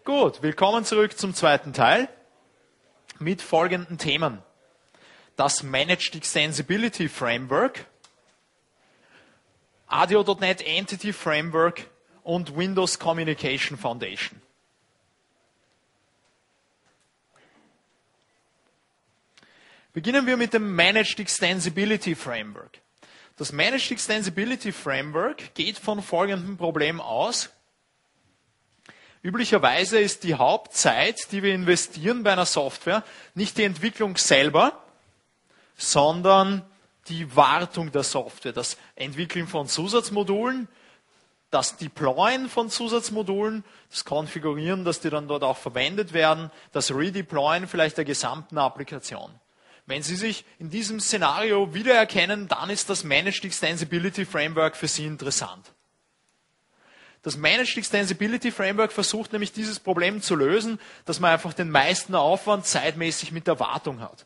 Gut, willkommen zurück zum zweiten Teil mit folgenden Themen. Das Managed Extensibility Framework, ADO.NET Entity Framework und Windows Communication Foundation. Beginnen wir mit dem Managed Extensibility Framework. Das Managed Extensibility Framework geht von folgendem Problem aus. Üblicherweise ist die Hauptzeit, die wir investieren bei einer Software, nicht die Entwicklung selber, sondern die Wartung der Software, das Entwickeln von Zusatzmodulen, das Deployen von Zusatzmodulen, das Konfigurieren, dass die dann dort auch verwendet werden, das Redeployen vielleicht der gesamten Applikation. Wenn Sie sich in diesem Szenario wiedererkennen, dann ist das Managed Extensibility Framework für Sie interessant. Das Managed Extensibility Framework versucht nämlich dieses Problem zu lösen, dass man einfach den meisten Aufwand zeitmäßig mit der Wartung hat.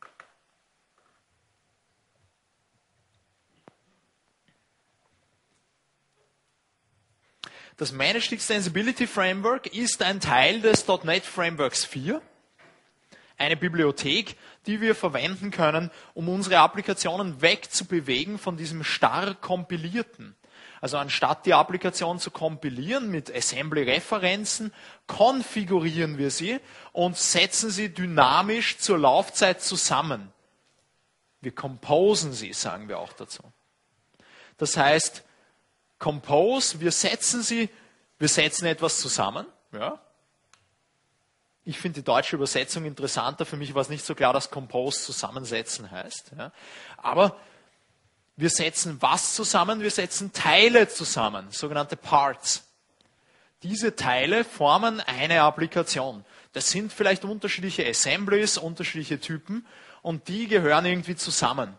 Das Managed Extensibility Framework ist ein Teil des .NET Frameworks 4, eine Bibliothek, die wir verwenden können, um unsere Applikationen wegzubewegen von diesem starr kompilierten. Also anstatt die Applikation zu kompilieren mit Assembly-Referenzen, konfigurieren wir sie und setzen sie dynamisch zur Laufzeit zusammen. Wir composen sie, sagen wir auch dazu. Das heißt, compose, wir setzen etwas zusammen. Ja. Ich finde die deutsche Übersetzung interessanter. Für mich war es nicht so klar, dass compose zusammensetzen heißt. Ja. Aber wir setzen was zusammen? Wir setzen Teile zusammen, sogenannte Parts. Diese Teile formen eine Applikation. Das sind vielleicht unterschiedliche Assemblies, unterschiedliche Typen und die gehören irgendwie zusammen.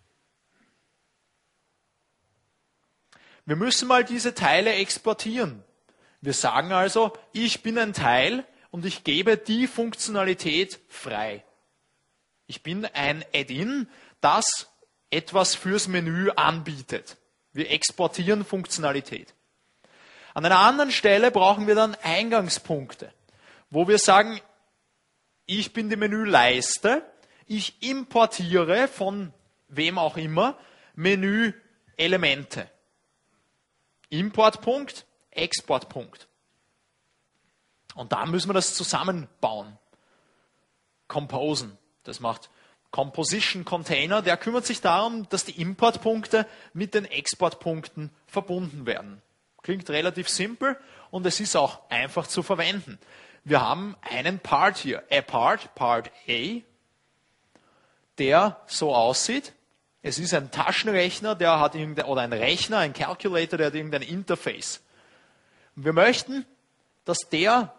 Wir müssen mal diese Teile exportieren. Wir sagen also, ich bin ein Teil und ich gebe die Funktionalität frei. Ich bin ein Add-in, das etwas fürs Menü anbietet. Wir exportieren Funktionalität. An einer anderen Stelle brauchen wir dann Eingangspunkte, wo wir sagen, ich bin die Menüleiste, ich importiere von wem auch immer Menüelemente. Importpunkt, Exportpunkt. Und da müssen wir das zusammenbauen. Composen. Das macht Composition Container, der kümmert sich darum, dass die Importpunkte mit den Exportpunkten verbunden werden. Klingt relativ simpel und es ist auch einfach zu verwenden. Wir haben einen Part hier, Part A, der so aussieht. Es ist ein Taschenrechner, der hat oder ein Rechner, ein Calculator, der hat irgendein Interface. Und wir möchten, dass der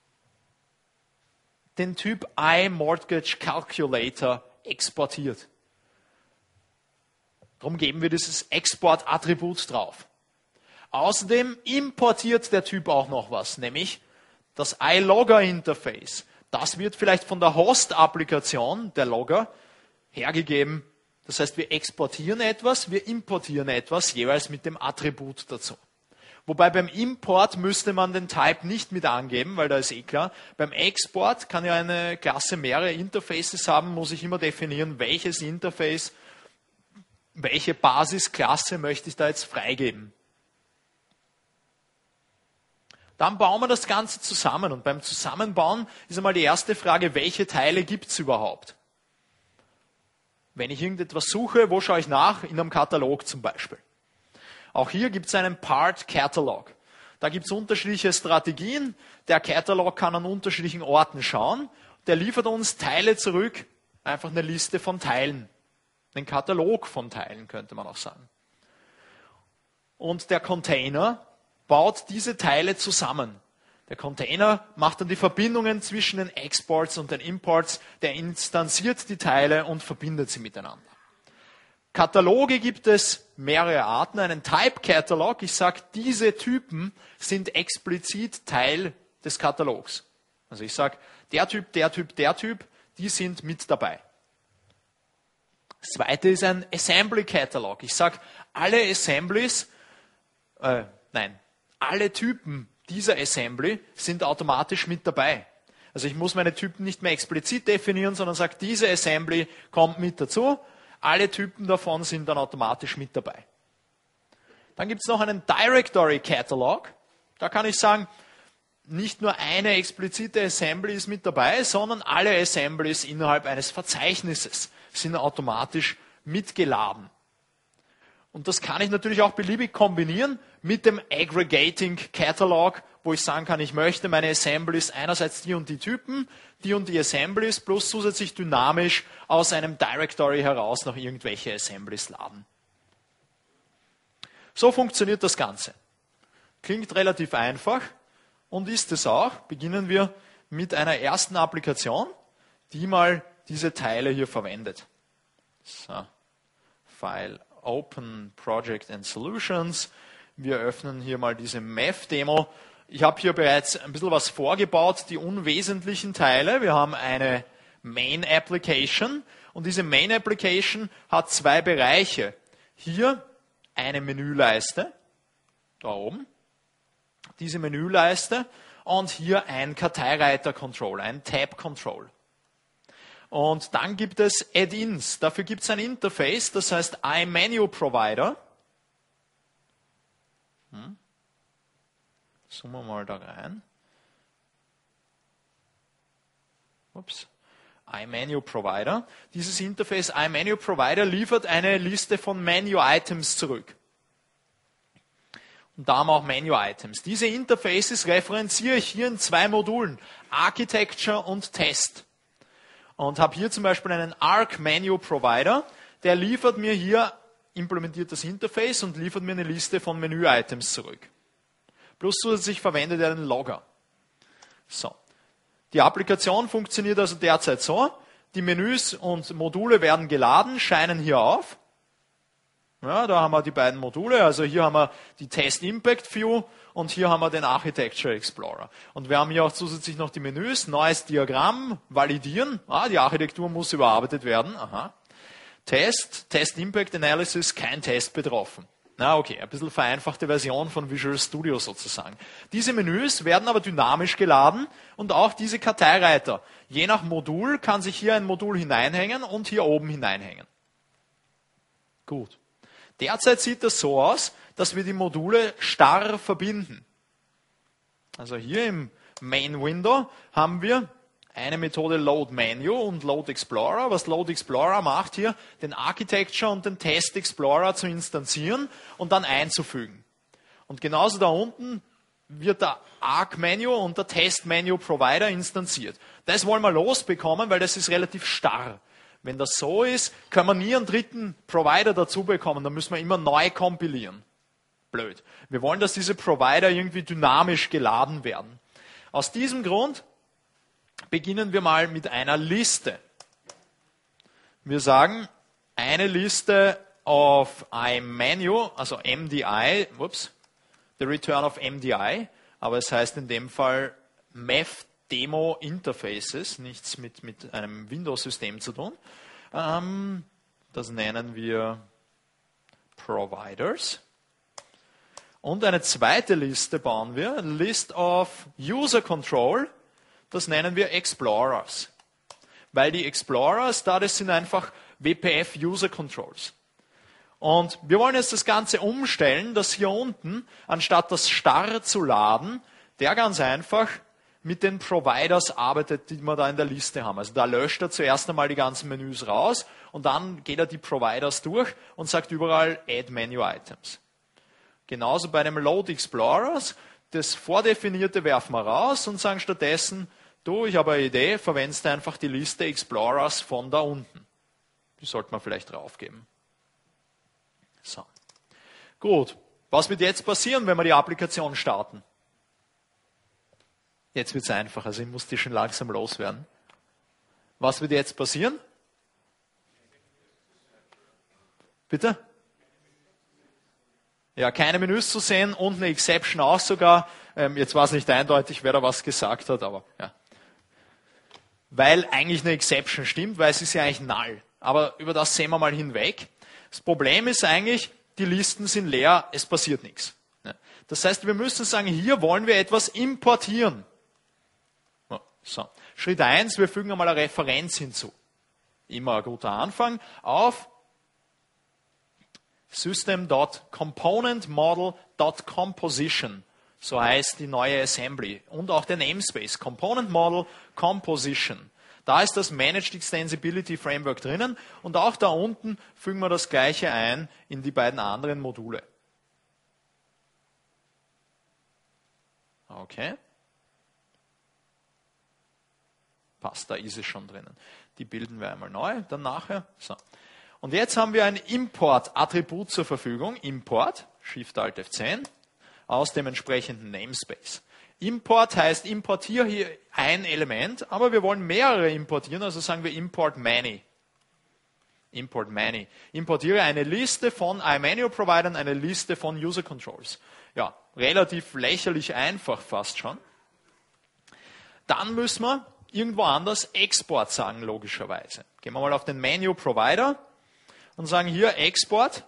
den Typ iMortgage Calculator exportiert. Darum geben wir dieses Export-Attribut drauf. Außerdem importiert der Typ auch noch was, nämlich das iLogger-Interface. Das wird vielleicht von der Host-Applikation, der Logger, hergegeben. Das heißt, wir exportieren etwas, wir importieren etwas, jeweils mit dem Attribut dazu. Wobei beim Import müsste man den Type nicht mit angeben, weil da ist eh klar. Beim Export kann ja eine Klasse mehrere Interfaces haben, muss ich immer definieren, welches Interface, welche Basisklasse möchte ich da jetzt freigeben. Dann bauen wir das Ganze zusammen und beim Zusammenbauen ist einmal die erste Frage, welche Teile gibt es überhaupt? Wenn ich irgendetwas suche, wo schaue ich nach? In einem Katalog zum Beispiel. Auch hier gibt es einen Part Catalog. Da gibt es unterschiedliche Strategien. Der Catalog kann an unterschiedlichen Orten schauen. Der liefert uns Teile zurück, einfach eine Liste von Teilen. Einen Katalog von Teilen, könnte man auch sagen. Und der Container baut diese Teile zusammen. Der Container macht dann die Verbindungen zwischen den Exports und den Imports. Der instanziert die Teile und verbindet sie miteinander. Kataloge gibt es mehrere Arten. Einen Type Catalog, ich sage, diese Typen sind explizit Teil des Katalogs. Also ich sage, der Typ, der Typ, der Typ, die sind mit dabei. Das zweite ist ein Assembly Catalog. Ich sage, alle Assemblies, alle Typen, dieser Assembly sind automatisch mit dabei. Also ich muss meine Typen nicht mehr explizit definieren, sondern sage, diese Assembly kommt mit dazu. Alle Typen davon sind dann automatisch mit dabei. Dann gibt es noch einen Directory Catalog. Da kann ich sagen, nicht nur eine explizite Assembly ist mit dabei, sondern alle Assemblies innerhalb eines Verzeichnisses sind automatisch mitgeladen. Und das kann ich natürlich auch beliebig kombinieren mit dem Aggregating Catalog, wo ich sagen kann, ich möchte meine Assemblies einerseits die und die Typen, die und die Assemblies plus zusätzlich dynamisch aus einem Directory heraus noch irgendwelche Assemblies laden. So funktioniert das Ganze. Klingt relativ einfach und ist es auch. Beginnen wir mit einer ersten Applikation, die mal diese Teile hier verwendet. So. File Open Project and Solutions. Wir öffnen hier mal diese Math-Demo. Ich habe hier bereits ein bisschen was vorgebaut, die unwesentlichen Teile. Wir haben eine Main Application und diese Main Application hat zwei Bereiche. Hier eine Menüleiste, da oben, diese Menüleiste und hier ein Karteireiter-Control, ein Tab-Control. Und dann gibt es Add-ins. Dafür gibt es ein Interface, das heißt iMenuProvider. Zoomen wir mal da rein. Ups. iMenuProvider. Dieses Interface iMenuProvider liefert eine Liste von Menu-Items zurück. Und da haben wir auch Menu-Items. Diese Interfaces referenziere ich hier in zwei Modulen, Architecture und Test. Und habe hier zum Beispiel einen Arc-Menu-Provider, der liefert mir hier, implementiert das Interface und liefert mir eine Liste von Menü-Items zurück. Plus zusätzlich verwendet er den Logger. So. Die Applikation funktioniert also derzeit so. Die Menüs und Module werden geladen, scheinen hier auf. Ja, da haben wir die beiden Module. Also hier haben wir die Test Impact View und hier haben wir den Architecture Explorer. Und wir haben hier auch zusätzlich noch die Menüs, neues Diagramm, validieren. Die Architektur muss überarbeitet werden. Aha. Test Impact Analysis, kein Test betroffen. Na okay, ein bisschen vereinfachte Version von Visual Studio sozusagen. Diese Menüs werden aber dynamisch geladen und auch diese Karteireiter. Je nach Modul kann sich hier ein Modul hineinhängen und hier oben hineinhängen. Gut. Derzeit sieht das so aus, dass wir die Module starr verbinden. Also hier im Main Window haben wir eine Methode Load Menu und Load Explorer. Was Load Explorer macht hier, den Architecture und den Test Explorer zu instanzieren und dann einzufügen. Und genauso da unten wird der Arc Menu und der Test Menu Provider instanziert. Das wollen wir losbekommen, weil das ist relativ starr. Wenn das so ist, können wir nie einen dritten Provider dazu bekommen. Dann müssen wir immer neu kompilieren. Blöd. Wir wollen, dass diese Provider irgendwie dynamisch geladen werden. Aus diesem Grund beginnen wir mal mit einer Liste. Wir sagen, eine Liste of iMenu, also MDI, the return of MDI, aber es heißt in dem Fall Math Demo Interfaces, nichts mit einem Windows-System zu tun. Das nennen wir Providers. Und eine zweite Liste bauen wir, List of User Control, das nennen wir Explorers. Weil die Explorers, das sind einfach WPF User Controls. Und wir wollen jetzt das Ganze umstellen, dass hier unten, anstatt das starr zu laden, der ganz einfach mit den Providers arbeitet, die wir da in der Liste haben. Also da löscht er zuerst einmal die ganzen Menüs raus und dann geht er die Providers durch und sagt überall Add Menu Items. Genauso bei dem Load Explorers, das Vordefinierte werfen wir raus und sagen stattdessen, du, ich habe eine Idee, verwendest einfach die Liste Explorers von da unten. Die sollte man vielleicht draufgeben. So. Gut. Was wird jetzt passieren, wenn wir die Applikation starten? Jetzt wird es einfach, also ich muss die schon langsam loswerden. Was wird jetzt passieren? Bitte? Ja, keine Menüs zu sehen und eine Exception auch sogar. Jetzt war es nicht eindeutig, wer da was gesagt hat, aber ja. Weil eigentlich eine Exception stimmt, weil es ist ja eigentlich null. Aber über das sehen wir mal hinweg. Das Problem ist eigentlich, die Listen sind leer, es passiert nichts. Das heißt, wir müssen sagen, hier wollen wir etwas importieren. So. Schritt 1, wir fügen einmal eine Referenz hinzu. Immer ein guter Anfang auf system.componentModel.composition. So heißt die neue Assembly. Und auch der Namespace. Component Model Composition. Da ist das Managed Extensibility Framework drinnen. Und auch da unten fügen wir das Gleiche ein in die beiden anderen Module. Okay. Passt, da ist es schon drinnen. Die bilden wir einmal neu, dann nachher. So. Und jetzt haben wir ein Import-Attribut zur Verfügung. Import, Shift-Alt-F10, aus dem entsprechenden Namespace. Import heißt, importiere hier ein Element, aber wir wollen mehrere importieren, also sagen wir Import Many. Import Many. Importiere eine Liste von iMenu-Providern, eine Liste von User-Controls. Ja, relativ lächerlich einfach fast schon. Dann müssen wir irgendwo anders Export sagen, logischerweise. Gehen wir mal auf den Menu-Provider und sagen hier Export,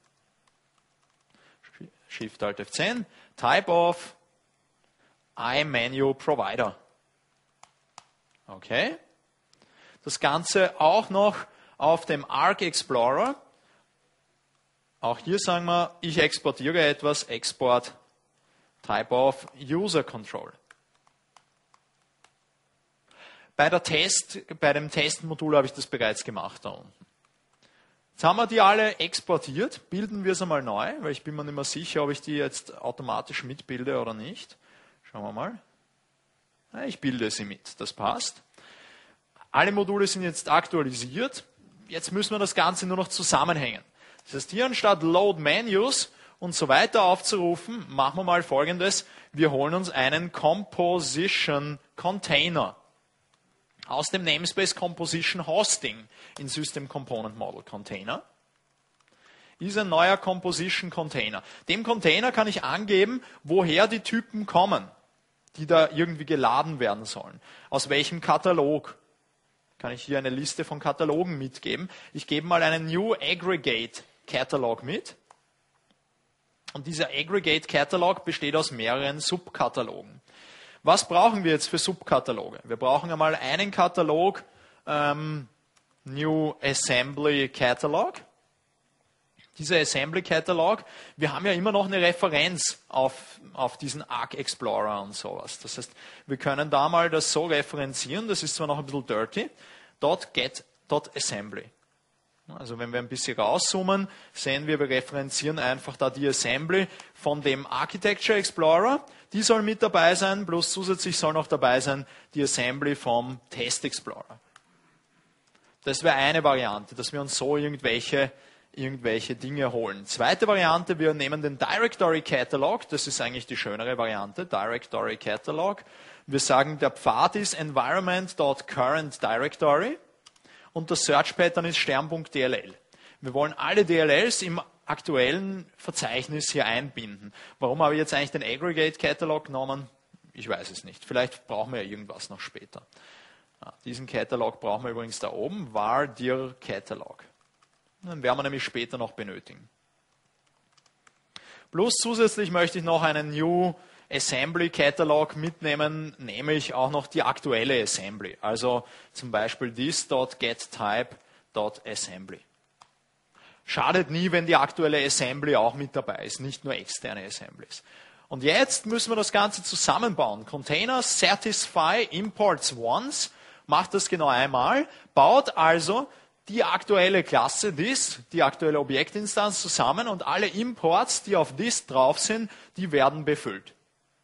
Shift-Alt-F10, Type of iMenu-Provider. Okay. Das Ganze auch noch auf dem Arc Explorer. Auch hier sagen wir, ich exportiere etwas, Export Type of User Control. Bei dem Testmodul habe ich das bereits gemacht da unten. Jetzt haben wir die alle exportiert, bilden wir es einmal neu, weil ich bin mir nicht mehr sicher, ob ich die jetzt automatisch mitbilde oder nicht. Schauen wir mal. Ja, ich bilde sie mit, das passt. Alle Module sind jetzt aktualisiert. Jetzt müssen wir das Ganze nur noch zusammenhängen. Das heißt, hier anstatt Load Menus und so weiter aufzurufen, machen wir mal Folgendes. Wir holen uns einen Composition Container aus dem Namespace Composition Hosting in System Component Model Container. Ist ein neuer Composition Container. Dem Container kann ich angeben, woher die Typen kommen, die da irgendwie geladen werden sollen. Aus welchem Katalog. Kann ich hier eine Liste von Katalogen mitgeben. Ich gebe mal einen New Aggregate Catalog mit. Und dieser Aggregate Catalog besteht aus mehreren Subkatalogen. Was brauchen wir jetzt für Subkataloge? Wir brauchen einmal einen Katalog, New Assembly Catalog. Dieser Assembly Catalog, wir haben ja immer noch eine Referenz auf diesen Arc Explorer und sowas. Das heißt, wir können da mal das so referenzieren, das ist zwar noch ein bisschen dirty, .get.assembly. Also wenn wir ein bisschen rauszoomen, sehen wir referenzieren einfach da die Assembly von dem Architecture Explorer. Die soll mit dabei sein, bloß zusätzlich soll noch dabei sein die Assembly vom Test Explorer. Das wäre eine Variante, dass wir uns so irgendwelche Dinge holen. Zweite Variante, wir nehmen den Directory Catalog, das ist eigentlich die schönere Variante, Directory Catalog. Wir sagen, der Pfad ist environment.currentDirectory und das Search Pattern ist stern.dll. Wir wollen alle DLLs im aktuellen Verzeichnis hier einbinden. Warum habe ich jetzt eigentlich den Aggregate Catalog genommen? Ich weiß es nicht. Vielleicht brauchen wir ja irgendwas noch später. Diesen Catalog brauchen wir übrigens da oben, var dir Catalog. Den werden wir nämlich später noch benötigen. Plus zusätzlich möchte ich noch einen New Assembly Catalog mitnehmen, nämlich auch noch die aktuelle Assembly. Also zum Beispiel this.getType.assembly. Schadet nie, wenn die aktuelle Assembly auch mit dabei ist, nicht nur externe Assemblies. Und jetzt müssen wir das Ganze zusammenbauen. Container satisfy imports once, macht das genau einmal, baut also die aktuelle Klasse this, die aktuelle Objektinstanz zusammen und alle Imports, die auf this drauf sind, die werden befüllt.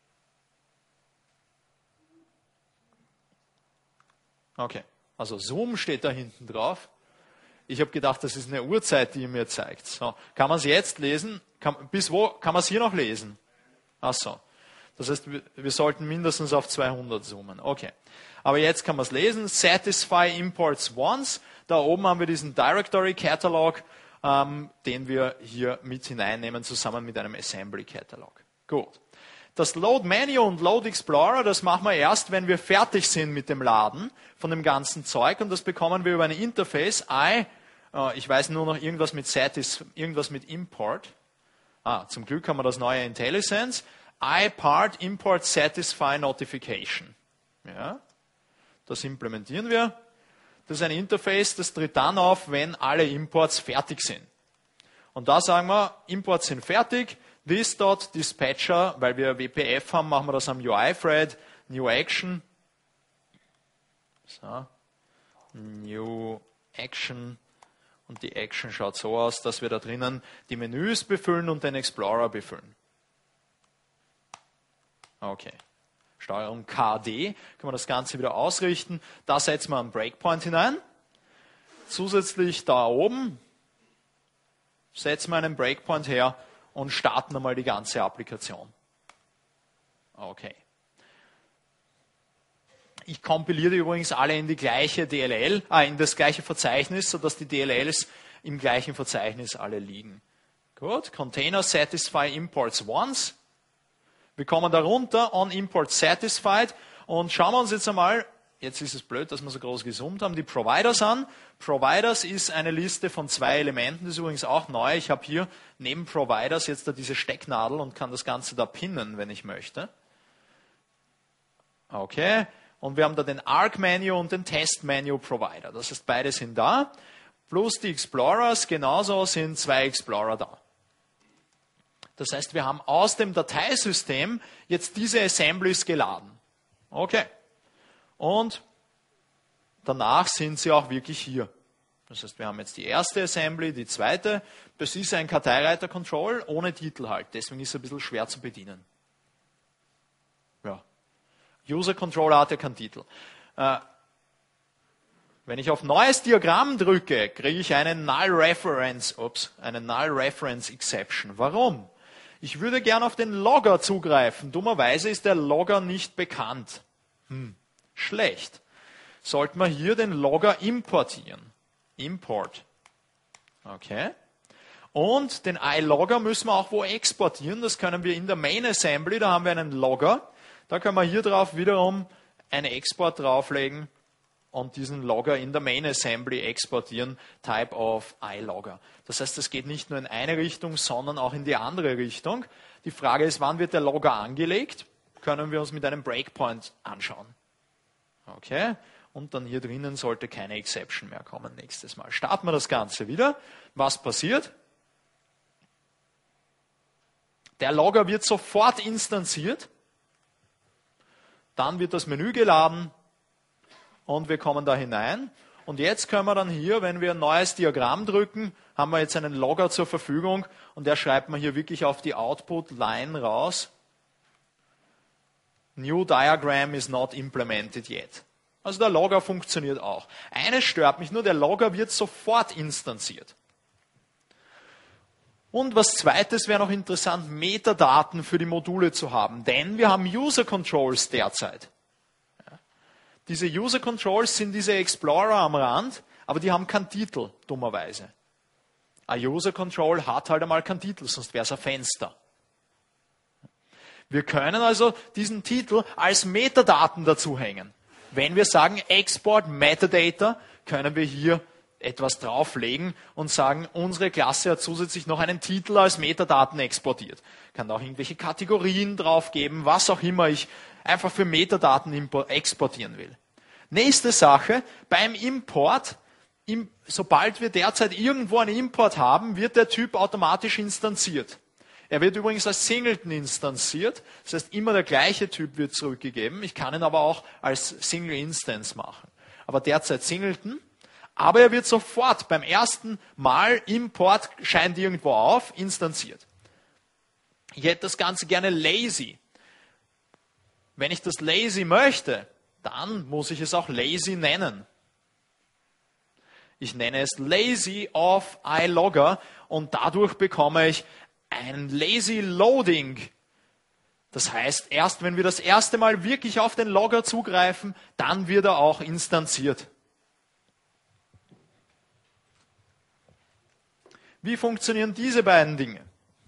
Okay, also Zoom steht da hinten drauf. Ich habe gedacht, das ist eine Uhrzeit, die ihr mir zeigt. So, kann man es jetzt lesen? Bis wo kann man es hier noch lesen? Ach so. Das heißt, wir sollten mindestens auf 200 zoomen. Okay. Aber jetzt kann man es lesen. Satisfy imports once. Da oben haben wir diesen Directory Catalog, den wir hier mit hineinnehmen, zusammen mit einem Assembly Catalog. Gut. Das Load Menu und Load Explorer, das machen wir erst, wenn wir fertig sind mit dem Laden von dem ganzen Zeug. Und das bekommen wir über ein Interface. Ich weiß nur noch irgendwas mit Import. Zum Glück haben wir das neue IntelliSense. iPart Import Satisfy Notification. Ja, das implementieren wir. Das ist ein Interface, das tritt dann auf, wenn alle Imports fertig sind. Und da sagen wir, Imports sind fertig. This.Dispatcher, weil wir WPF haben, machen wir das am UI-Thread. New Action. So. New Action. Und die Action schaut so aus, dass wir da drinnen die Menüs befüllen und den Explorer befüllen. Okay. Steuerung KD, können wir das Ganze wieder ausrichten. Da setzen wir einen Breakpoint hinein. Zusätzlich da oben setzen wir einen Breakpoint her und starten einmal die ganze Applikation. Okay. Ich kompiliere übrigens alle in die gleiche DLL, in das gleiche Verzeichnis, sodass die DLLs im gleichen Verzeichnis alle liegen. Gut, Container Satisfy Imports Once. Wir kommen da runter, on Import Satisfied, und schauen wir uns jetzt einmal, jetzt ist es blöd, dass wir so groß gezoomt haben, die Providers an. Providers ist eine Liste von 2 Elementen, das ist übrigens auch neu. Ich habe hier neben Providers jetzt da diese Stecknadel und kann das Ganze da pinnen, wenn ich möchte. Okay, und wir haben da den Arc-Menu und den Test-Menu-Provider. Das heißt, beide sind da. Plus die Explorers, genauso sind 2 Explorer da. Das heißt, wir haben aus dem Dateisystem jetzt diese Assemblies geladen. Okay. Und danach sind sie auch wirklich hier. Das heißt, wir haben jetzt die erste Assembly, die zweite. Das ist ein Karteireiter-Control ohne Titel halt. Deswegen ist es ein bisschen schwer zu bedienen. Ja. User-Controller hat ja keinen Titel. Wenn ich auf Neues Diagramm drücke, kriege ich eine Null Reference Exception. Warum? Ich würde gern auf den Logger zugreifen. Dummerweise ist der Logger nicht bekannt. Schlecht. Sollten wir hier den Logger importieren. Import. Okay. Und den iLogger müssen wir auch wo exportieren. Das können wir in der Main Assembly. Da haben wir einen Logger. Da können wir hier drauf wiederum einen Export drauflegen und diesen Logger in der Main Assembly exportieren, Type of iLogger. Das heißt, es geht nicht nur in eine Richtung, sondern auch in die andere Richtung. Die Frage ist, wann wird der Logger angelegt? Können wir uns mit einem Breakpoint anschauen. Okay, und dann hier drinnen sollte keine Exception mehr kommen nächstes Mal. Starten wir das Ganze wieder. Was passiert? Der Logger wird sofort instanziert. Dann wird das Menü geladen. Und wir kommen da hinein. Und jetzt können wir dann hier, wenn wir ein neues Diagramm drücken, haben wir jetzt einen Logger zur Verfügung. Und der schreibt man hier wirklich auf die Output-Line raus. New diagram is not implemented yet. Also der Logger funktioniert auch. Eines stört mich nur, der Logger wird sofort instanziert. Und was zweites wäre noch interessant, Metadaten für die Module zu haben. Denn wir haben User Controls derzeit. Diese User Controls sind diese Explorer am Rand, aber die haben keinen Titel, dummerweise. Ein User Control hat halt einmal keinen Titel, sonst wäre es ein Fenster. Wir können also diesen Titel als Metadaten dazu hängen. Wenn wir sagen Export Metadata, können wir hier etwas drauflegen und sagen, unsere Klasse hat zusätzlich noch einen Titel als Metadaten exportiert. Kann da auch irgendwelche Kategorien draufgeben, was auch immer ich einfach für Metadaten exportieren will. Nächste Sache, beim Import, sobald wir derzeit irgendwo einen Import haben, wird der Typ automatisch instanziert. Er wird übrigens als Singleton instanziert, das heißt immer der gleiche Typ wird zurückgegeben. Ich kann ihn aber auch als Single Instance machen. Aber derzeit Singleton. Aber er wird sofort beim ersten Mal Import, scheint irgendwo auf, instanziert. Ich hätte das Ganze gerne lazy. Wenn ich das lazy möchte, dann muss ich es auch lazy nennen. Ich nenne es lazy of iLogger und dadurch bekomme ich ein lazy loading. Das heißt, erst wenn wir das erste Mal wirklich auf den Logger zugreifen, dann wird er auch instanziert. Wie funktionieren diese beiden Dinge?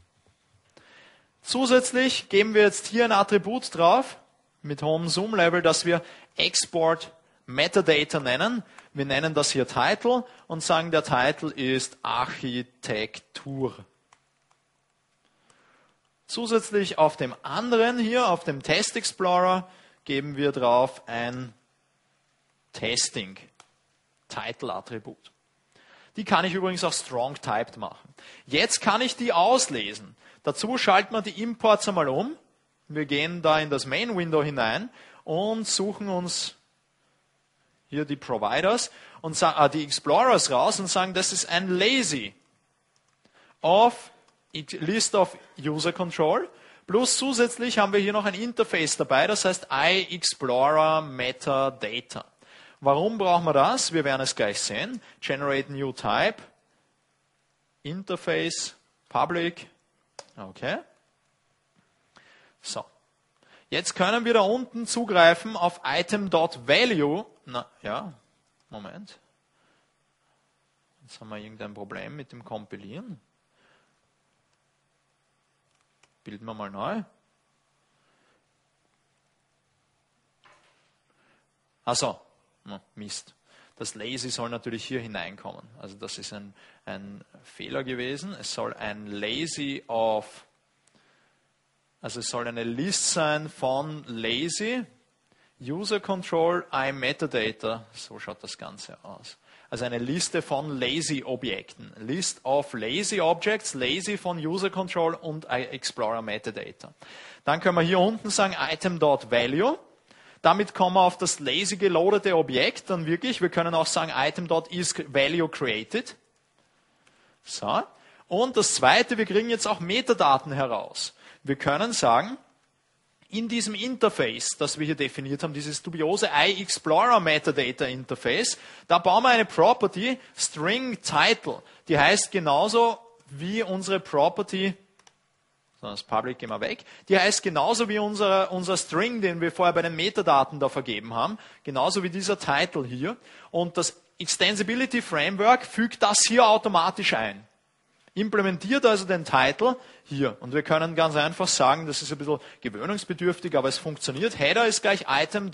Zusätzlich geben wir jetzt hier ein Attribut drauf mit hohem Zoom-Level, das wir Export Metadata nennen. Wir nennen das hier Title und sagen, der Titel ist Architektur. Zusätzlich auf dem anderen hier, auf dem Test Explorer, geben wir drauf ein Testing Title Attribut. Die kann ich übrigens auch strong typed machen. Jetzt kann ich die auslesen. Dazu schalten wir die Imports einmal um. Wir gehen da in das Main Window hinein und suchen uns hier die Providers und die Explorers raus und sagen, das ist ein lazy of List of User Control. Plus zusätzlich haben wir hier noch ein Interface dabei, das heißt iExplorer Metadata. Warum brauchen wir das? Wir werden es gleich sehen. Generate New Type, Interface, Public. Okay. So. Jetzt können wir da unten zugreifen auf Item.value. Na, ja, Moment. Jetzt haben wir irgendein Problem mit dem Kompilieren. Bilden wir mal neu. Achso. Mist. Das Lazy soll natürlich hier hineinkommen. Also das ist ein Fehler gewesen. Es soll ein Lazy of, also es soll eine List sein von Lazy, User Control, iMetadata. So schaut das Ganze aus. Also eine Liste von Lazy Objekten. List of Lazy Objects, Lazy von User Control und Explorer Metadata. Dann können wir hier unten sagen Item.value. Damit kommen wir auf das lazy geloadete Objekt dann wirklich. Wir können auch sagen Item.isValueCreated. So. Und das zweite, wir kriegen jetzt auch Metadaten heraus. Wir können sagen, in diesem Interface, das wir hier definiert haben, dieses dubiose iExplorer Metadata Interface, da bauen wir eine Property String Title. Die heißt genauso wie unsere Property, das Public gehen wir weg. Die heißt genauso wie unser String, den wir vorher bei den Metadaten da vergeben haben. Genauso wie dieser Title hier. Und das Extensibility Framework fügt das hier automatisch ein. Implementiert also den Title hier. Und wir können ganz einfach sagen, das ist ein bisschen gewöhnungsbedürftig, aber es funktioniert. Header ist gleich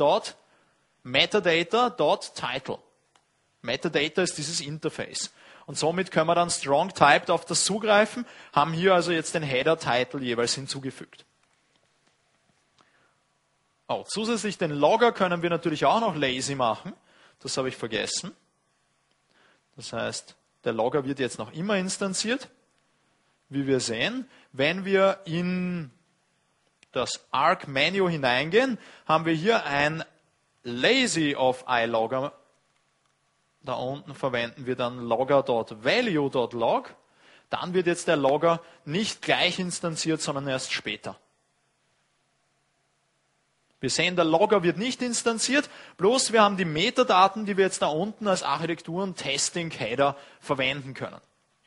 item.metadata.title. Metadata ist dieses Interface. Und somit können wir dann strong typed auf das zugreifen, haben hier also jetzt den Header-Title jeweils hinzugefügt. Oh, zusätzlich den Logger können wir natürlich auch noch lazy machen. Das habe ich vergessen. Das heißt, der Logger wird jetzt noch immer instanziert. Wie wir sehen, wenn wir in das Arc-Menu hineingehen, haben wir hier ein lazy of iLogger. Da unten verwenden wir dann logger.value.log. Dann wird jetzt der Logger nicht gleich instanziert, sondern erst später. Wir sehen, der Logger wird nicht instanziert, bloß wir haben die Metadaten, die wir jetzt da unten als Architektur- und Testing-Header verwenden können.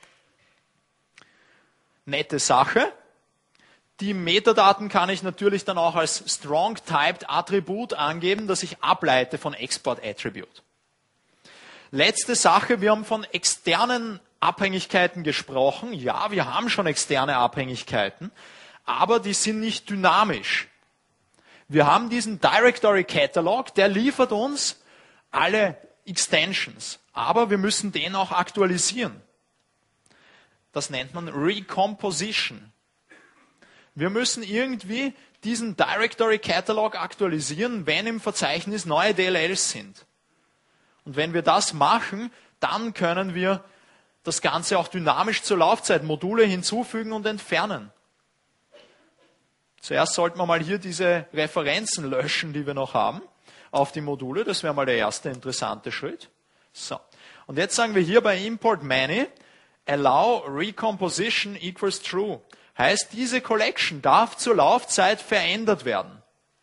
Nette Sache. Die Metadaten kann ich natürlich dann auch als strong-typed Attribut angeben, das ich ableite von Export Attribute. Letzte Sache, wir haben von externen Abhängigkeiten gesprochen. Ja, wir haben schon externe Abhängigkeiten, aber die sind nicht dynamisch. Wir haben diesen Directory Catalog, der liefert uns alle Extensions, aber wir müssen den auch aktualisieren. Das nennt man Recomposition. Wir müssen irgendwie diesen Directory Catalog aktualisieren, wenn im Verzeichnis neue DLLs sind. Und wenn wir das machen, dann können wir das Ganze auch dynamisch zur Laufzeit Module hinzufügen und entfernen. Zuerst sollten wir mal hier diese Referenzen löschen, die wir noch haben, auf die Module. Das wäre mal der erste interessante Schritt. So. Und jetzt sagen wir hier bei Import Many, allow recomposition equals true. Heißt, diese Collection darf zur Laufzeit verändert werden.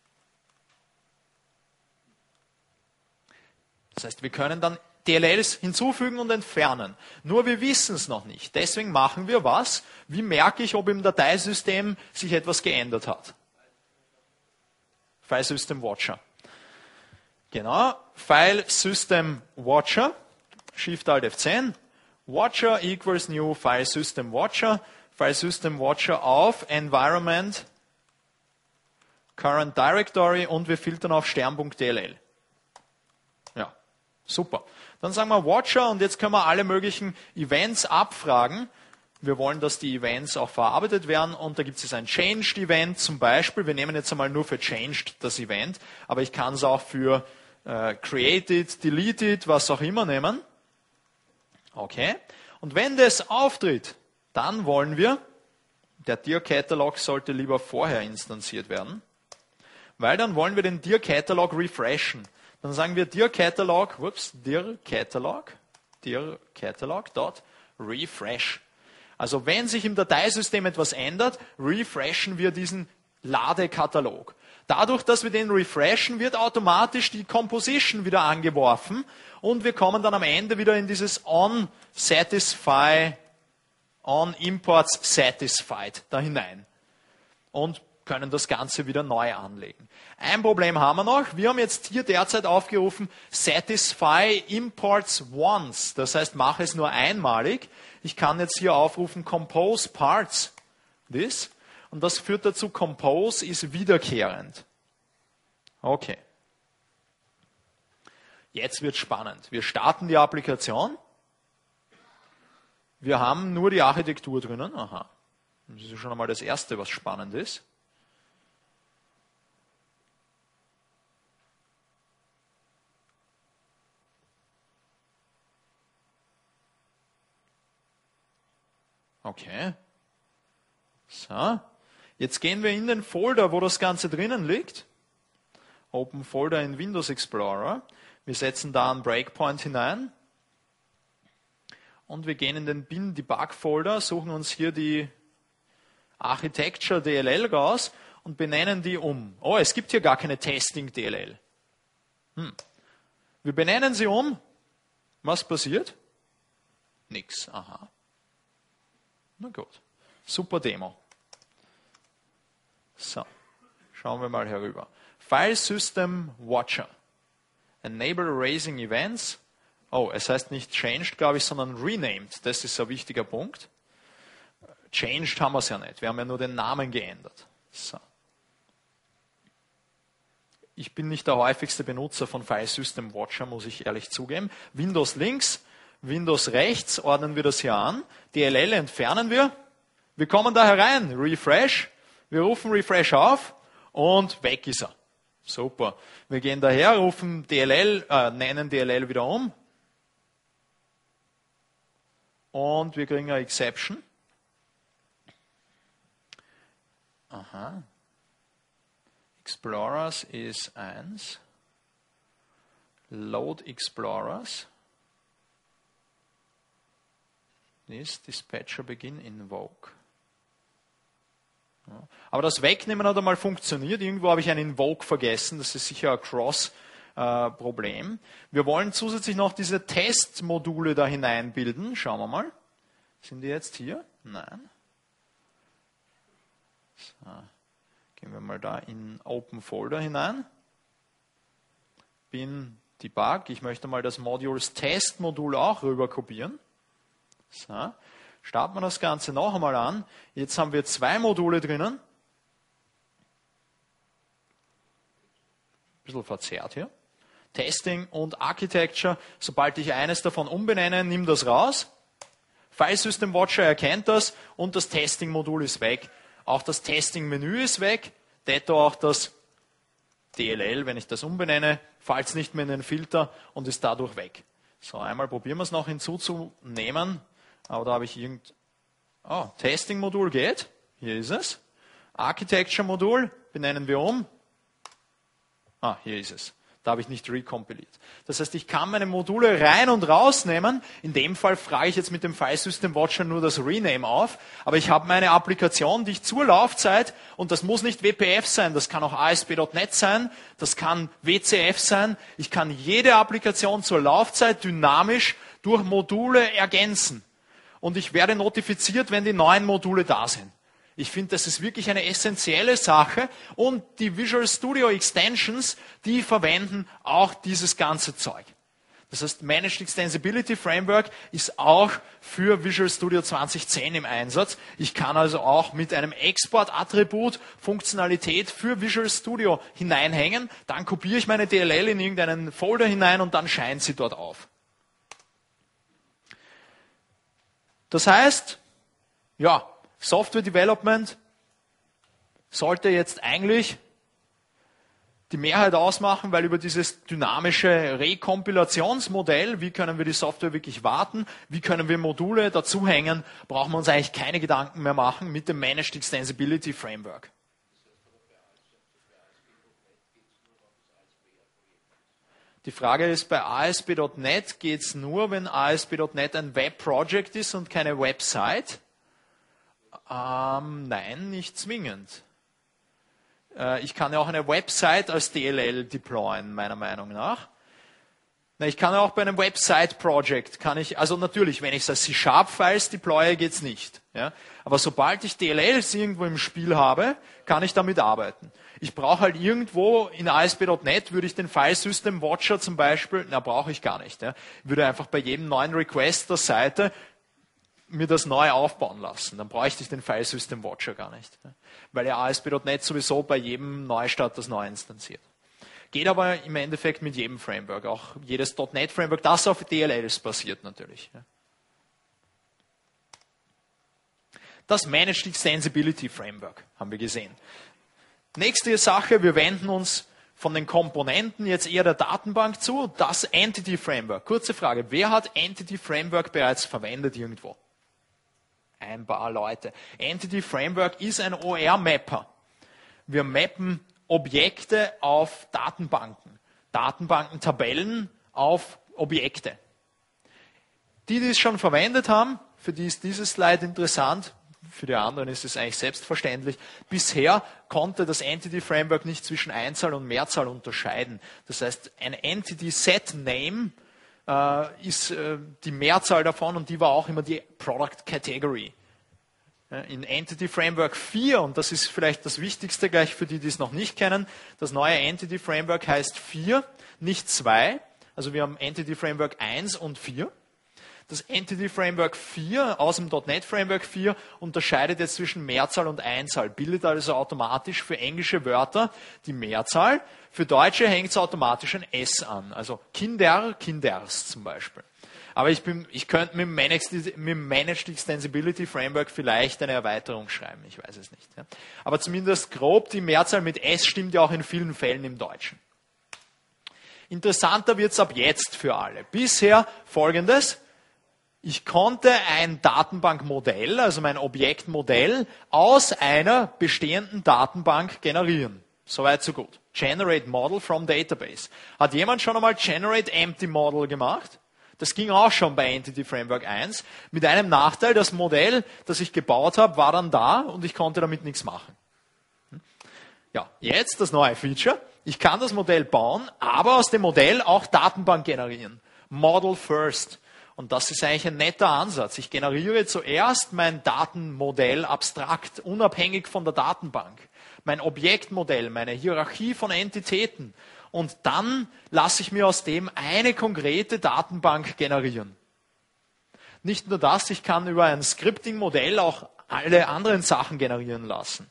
Das heißt, wir können dann DLLs hinzufügen und entfernen. Nur wir wissen es noch nicht. Deswegen machen wir was? Wie merke ich, ob im Dateisystem sich etwas geändert hat? File System Watcher. Genau, File System Watcher, Shift Alt F10, Watcher equals new File System Watcher, File System Watcher auf Environment, Current Directory und wir filtern auf stern.dll. Ja, super. Dann sagen wir Watcher und jetzt können wir alle möglichen Events abfragen. Wir wollen, dass die Events auch verarbeitet werden und da gibt es ein Changed Event zum Beispiel. Wir nehmen jetzt einmal nur für Changed das Event, aber ich kann es auch für Created, Deleted, was auch immer nehmen. Okay. Und wenn das auftritt, dann wollen wir, der Dir-Catalog sollte lieber vorher instanziert werden, weil dann wollen wir den Dir-Catalog refreshen. Dann sagen wir Dir-Catalog, Dir-Catalog.refresh. Also wenn sich im Dateisystem etwas ändert, refreshen wir diesen Ladekatalog. Dadurch, dass wir den refreshen, wird automatisch die Composition wieder angeworfen und wir kommen dann am Ende wieder in dieses on-imports satisfied da hinein und können das Ganze wieder neu anlegen. Ein Problem haben wir noch. Wir haben jetzt hier derzeit aufgerufen satisfy imports once. Das heißt, mache es nur einmalig. Ich kann jetzt hier aufrufen compose parts this und das führt dazu, compose ist wiederkehrend. Okay. Jetzt wird spannend. Wir starten die Applikation. Wir haben nur die Architektur drinnen. Aha. Das ist schon einmal das Erste, was spannend ist. Okay. So. Jetzt gehen wir in den Folder, wo das Ganze drinnen liegt. Open Folder in Windows Explorer. Wir setzen da einen Breakpoint hinein. Und wir gehen in den Bin Debug Folder, suchen uns hier die Architecture DLL raus und benennen die um. Oh, es gibt hier gar keine Testing DLL. Wir benennen sie um. Was passiert? Nix. Aha. Na gut. Super Demo. So. Schauen wir mal herüber. File System Watcher. Enable Erasing Events. Oh, es heißt nicht changed, glaube ich, sondern renamed. Das ist ein wichtiger Punkt. Changed haben wir es ja nicht. Wir haben ja nur den Namen geändert. So. Ich bin nicht der häufigste Benutzer von File System Watcher, muss ich ehrlich zugeben. Windows links, Windows rechts ordnen wir das hier an. DLL entfernen wir. Wir kommen da herein. Refresh. Wir rufen Refresh auf und weg ist er. Super. Wir gehen daher, rufen DLL, nennen DLL wieder um. Und wir kriegen eine Exception. Aha. Explorers ist 1. Load Explorers. This Dispatcher Begin Invoke. Ja. Aber das Wegnehmen hat einmal funktioniert. Irgendwo habe ich einen Invoke vergessen. Das ist sicher ein Cross-Problem. Wir wollen zusätzlich noch diese Testmodule da hineinbilden. Schauen wir mal. Sind die jetzt hier? Nein. So. Gehen wir mal da in Open Folder hinein. Bin Debug. Ich möchte mal das Modules Test-Modul auch rüber kopieren. So. Starten wir das Ganze noch einmal an. Jetzt haben wir 2 Module drinnen. Ein bisschen verzerrt hier. Testing und Architecture. Sobald ich eines davon umbenenne, nimm das raus. File System Watcher erkennt das und das Testing-Modul ist weg. Auch das Testing-Menü ist weg. Detto auch das DLL, wenn ich das umbenenne, fällt es nicht mehr in den Filter und ist dadurch weg. So, einmal probieren wir es noch hinzuzunehmen. Aber da habe ich Testing-Modul geht. Hier ist es. Architecture-Modul benennen wir um. Hier ist es. Da habe ich nicht recompiliert. Das heißt, ich kann meine Module rein und rausnehmen. In dem Fall frage ich jetzt mit dem File System Watcher nur das Rename auf. Aber ich habe meine Applikation, die ich zur Laufzeit, und das muss nicht WPF sein, das kann auch ASP.NET sein, das kann WCF sein. Ich kann jede Applikation zur Laufzeit dynamisch durch Module ergänzen. Und ich werde notifiziert, wenn die neuen Module da sind. Ich finde, das ist wirklich eine essentielle Sache. Und die Visual Studio Extensions, die verwenden auch dieses ganze Zeug. Das heißt, Managed Extensibility Framework ist auch für Visual Studio 2010 im Einsatz. Ich kann also auch mit einem Export-Attribut Funktionalität für Visual Studio hineinhängen. Dann kopiere ich meine DLL in irgendeinen Folder hinein und dann scheint sie dort auf. Das heißt, Ja, Software Development sollte jetzt eigentlich die Mehrheit ausmachen, weil über dieses dynamische Rekompilationsmodell, wie können wir die Software wirklich warten, wie können wir Module dazuhängen, brauchen wir uns eigentlich keine Gedanken mehr machen mit dem Managed Extensibility Framework. Die Frage ist, bei ASP.NET geht es nur, wenn ASP.NET ein Web-Project ist und keine Website? Nein, nicht zwingend. Ich kann ja auch eine Website als DLL deployen, meiner Meinung nach. Ich kann ja auch bei einem Website-Project, also natürlich, wenn ich es als C#-Files deploye, geht's nicht. Ja? Aber sobald ich DLLs irgendwo im Spiel habe, kann ich damit arbeiten. Ich brauche halt irgendwo in ASP.NET, würde ich den File System Watcher zum Beispiel, brauche ich gar nicht. Ja? Ich würde einfach bei jedem neuen Request der Seite mir das neu aufbauen lassen. Dann bräuchte ich den File System Watcher gar nicht. Ja? Weil ja ASP.NET sowieso bei jedem Neustart das neu instanziert. Geht aber im Endeffekt mit jedem Framework, auch jedes .NET Framework, das auf DLLs basiert natürlich. Ja? Das Managed Extensibility Framework haben wir gesehen. Nächste Sache, wir wenden uns von den Komponenten jetzt eher der Datenbank zu, das Entity Framework. Kurze Frage, wer hat Entity Framework bereits verwendet irgendwo? Ein paar Leute. Entity Framework ist ein OR-Mapper. Wir mappen Objekte auf Datenbanken. Datenbanken-Tabellen auf Objekte. Die es schon verwendet haben, für die ist dieses Slide interessant. Für die anderen ist es eigentlich selbstverständlich. Bisher konnte das Entity Framework nicht zwischen Einzahl und Mehrzahl unterscheiden. Das heißt, ein Entity Set Name ist die Mehrzahl davon und die war auch immer die Product Category. In Entity Framework 4, und das ist vielleicht das Wichtigste gleich für die, die es noch nicht kennen, das neue Entity Framework heißt 4, nicht 2. Also wir haben Entity Framework 1 und 4. Das Entity Framework 4 aus dem .NET Framework 4 unterscheidet jetzt zwischen Mehrzahl und Einzahl, bildet also automatisch für englische Wörter die Mehrzahl. Für Deutsche hängt es automatisch ein S an, also Kinder, Kinders zum Beispiel. Aber ich könnte mit dem Managed Extensibility Framework vielleicht eine Erweiterung schreiben, ich weiß es nicht. Ja. Aber zumindest grob, die Mehrzahl mit S stimmt ja auch in vielen Fällen im Deutschen. Interessanter wird es ab jetzt für alle. Bisher Folgendes. Ich konnte ein Datenbankmodell, also mein Objektmodell, aus einer bestehenden Datenbank generieren. Soweit, so gut. Generate Model from Database. Hat jemand schon einmal Generate Empty Model gemacht? Das ging auch schon bei Entity Framework 1. Mit einem Nachteil, das Modell, das ich gebaut habe, war dann da und ich konnte damit nichts machen. Ja, jetzt das neue Feature. Ich kann das Modell bauen, aber aus dem Modell auch Datenbank generieren. Model first. Und das ist eigentlich ein netter Ansatz. Ich generiere zuerst mein Datenmodell abstrakt, unabhängig von der Datenbank. Mein Objektmodell, meine Hierarchie von Entitäten. Und dann lasse ich mir aus dem eine konkrete Datenbank generieren. Nicht nur das, ich kann über ein Scripting-Modell auch alle anderen Sachen generieren lassen.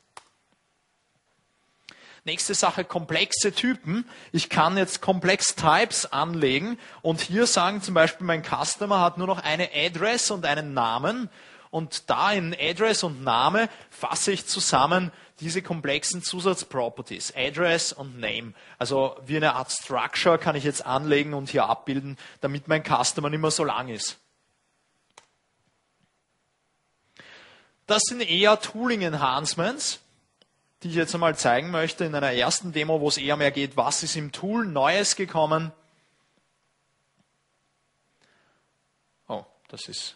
Nächste Sache, komplexe Typen. Ich kann jetzt Complex Types anlegen und hier sagen zum Beispiel, mein Customer hat nur noch eine Address und einen Namen und da in Address und Name fasse ich zusammen diese komplexen Zusatzproperties, Address und Name. Also wie eine Art Structure kann ich jetzt anlegen und hier abbilden, damit mein Customer nicht mehr so lang ist. Das sind eher Tooling Enhancements, die ich jetzt einmal zeigen möchte in einer ersten Demo, wo es eher mehr geht, was ist im Tool Neues gekommen. Oh, das ist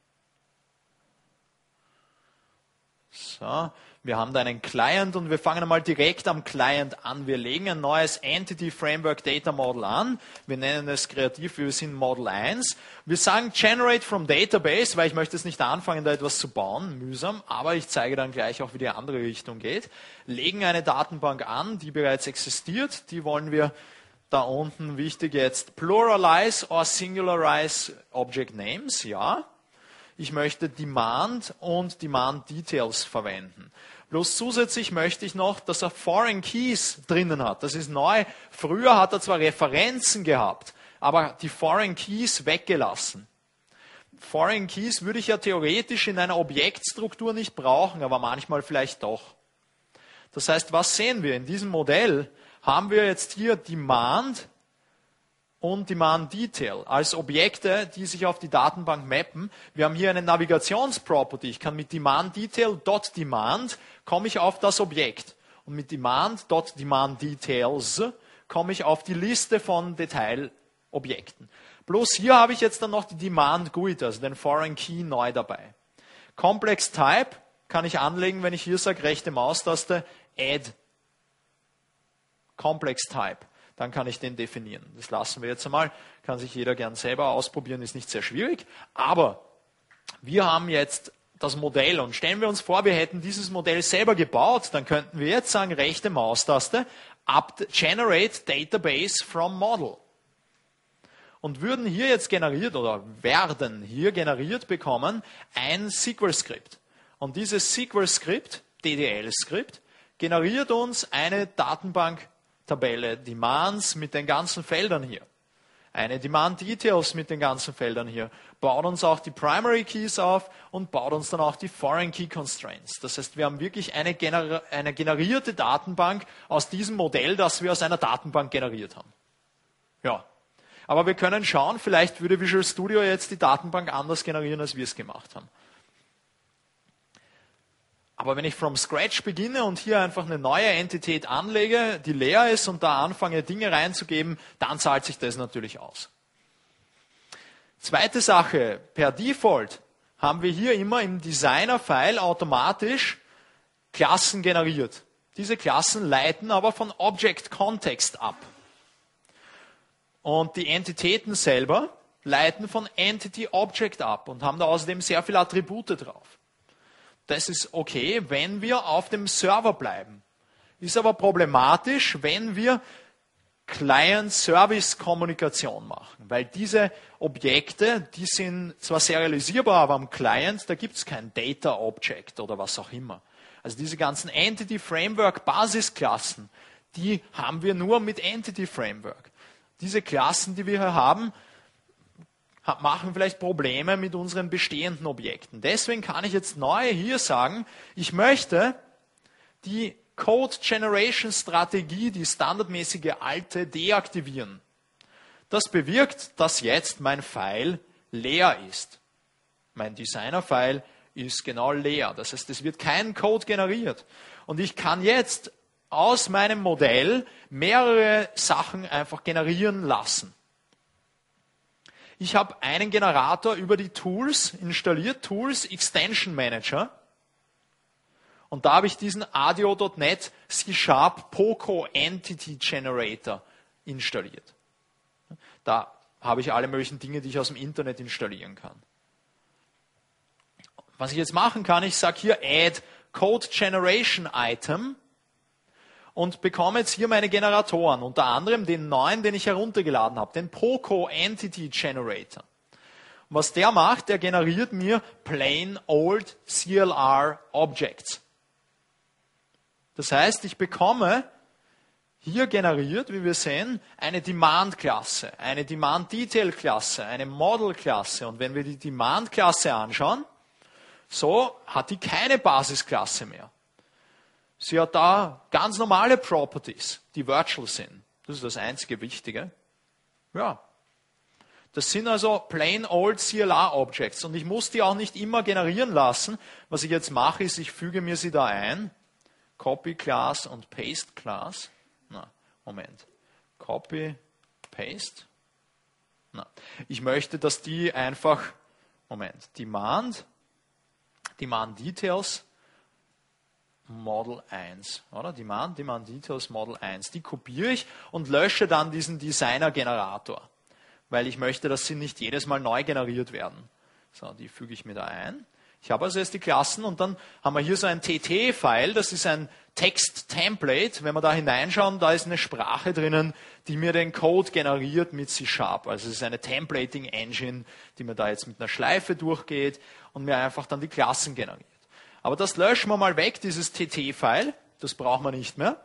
so. Wir haben da einen Client und wir fangen einmal direkt am Client an. Wir legen ein neues Entity Framework Data Model an. Wir nennen es kreativ, wir sind Model 1. Wir sagen Generate from Database, weil ich möchte es nicht anfangen, da etwas zu bauen, mühsam, aber ich zeige dann gleich auch, wie die andere Richtung geht. Legen eine Datenbank an, die bereits existiert. Die wollen wir da unten, wichtig jetzt, Pluralize or Singularize Object Names, ja. Ich möchte Demand und Demand Details verwenden. Bloß zusätzlich möchte ich noch, dass er Foreign Keys drinnen hat. Das ist neu. Früher hat er zwar Referenzen gehabt, aber die Foreign Keys weggelassen. Foreign Keys würde ich ja theoretisch in einer Objektstruktur nicht brauchen, aber manchmal vielleicht doch. Das heißt, was sehen wir? In diesem Modell haben wir jetzt hier Demand und Demand Detail als Objekte, die sich auf die Datenbank mappen. Wir haben hier eine Navigationsproperty. Ich kann mit Demand Detail .demand komme ich auf das Objekt. Und mit Demand Details komme ich auf die Liste von Detailobjekten. Bloß hier habe ich jetzt dann noch die Demand GUID, also den Foreign Key neu dabei. Complex Type kann ich anlegen, wenn ich hier sage, rechte Maustaste, Add Complex Type. Dann kann ich den definieren. Das lassen wir jetzt einmal. Kann sich jeder gern selber ausprobieren, ist nicht sehr schwierig. Aber wir haben jetzt das Modell und stellen wir uns vor, wir hätten dieses Modell selber gebaut, dann könnten wir jetzt sagen, rechte Maustaste, Generate Database from Model. Und würden hier jetzt generiert oder werden hier generiert bekommen ein SQL-Skript. Und dieses SQL-Skript, DDL-Skript, generiert uns eine Datenbank-Tabelle Demands mit den ganzen Feldern hier. Eine Demand Details mit den ganzen Feldern hier. Baut uns auch die Primary Keys auf und baut uns dann auch die Foreign Key Constraints. Das heißt, wir haben wirklich eine generierte Datenbank aus diesem Modell, das wir aus einer Datenbank generiert haben. Ja. Aber wir können schauen, vielleicht würde Visual Studio jetzt die Datenbank anders generieren, als wir es gemacht haben. Aber wenn ich from scratch beginne und hier einfach eine neue Entität anlege, die leer ist und da anfange, Dinge reinzugeben, dann zahlt sich das natürlich aus. Zweite Sache, per Default haben wir hier immer im Designer-File automatisch Klassen generiert. Diese Klassen leiten aber von Object Context ab. Und die Entitäten selber leiten von Entity Object ab und haben da außerdem sehr viele Attribute drauf. Das ist okay, wenn wir auf dem Server bleiben. Ist aber problematisch, wenn wir Client-Service-Kommunikation machen. Weil diese Objekte, die sind zwar serialisierbar, aber am Client, da gibt es kein Data Object oder was auch immer. Also diese ganzen Entity Framework Basisklassen, die haben wir nur mit Entity Framework. Diese Klassen, die wir hier haben, machen vielleicht Probleme mit unseren bestehenden Objekten. Deswegen kann ich jetzt neu hier sagen, ich möchte die Code Generation Strategie, die standardmäßige alte, deaktivieren. Das bewirkt, dass jetzt mein File leer ist. Mein Designer-File ist genau leer. Das heißt, es wird kein Code generiert. Und ich kann jetzt aus meinem Modell mehrere Sachen einfach generieren lassen. Ich habe einen Generator über die Tools installiert, Tools Extension Manager. Und da habe ich diesen ADO.NET C# Poco Entity Generator installiert. Da habe ich alle möglichen Dinge, die ich aus dem Internet installieren kann. Was ich jetzt machen kann, ich sage hier Add Code Generation Item und bekomme jetzt hier meine Generatoren, unter anderem den neuen, den ich heruntergeladen habe, den Poco Entity Generator. Und was der macht, der generiert mir plain old CLR Objects. Das heißt, ich bekomme hier generiert, wie wir sehen, eine Demand-Klasse, eine Demand-Detail-Klasse, eine Model-Klasse. Und wenn wir die Demand-Klasse anschauen, so hat die keine Basisklasse mehr. Sie hat da ganz normale Properties, die virtual sind. Das ist das einzige Wichtige. Ja. Das sind also plain old CLR Objects. Und ich muss die auch nicht immer generieren lassen. Was ich jetzt mache, ist, ich füge mir sie da ein. Copy Class und Paste Class. Na, Moment. Copy, Paste. Na. Ich möchte, dass die einfach, Moment, Demand Details, Model 1, oder? Demand Details Model 1. Die kopiere ich und lösche dann diesen Designer-Generator, weil ich möchte, dass sie nicht jedes Mal neu generiert werden. So, die füge ich mir da ein. Ich habe also jetzt die Klassen und dann haben wir hier so ein TT-File, das ist ein Text-Template. Wenn wir da hineinschauen, da ist eine Sprache drinnen, die mir den Code generiert mit C#. Also es ist eine Templating-Engine, die mir da jetzt mit einer Schleife durchgeht und mir einfach dann die Klassen generiert. Aber das löschen wir mal weg, dieses TT-File. Das brauchen wir nicht mehr.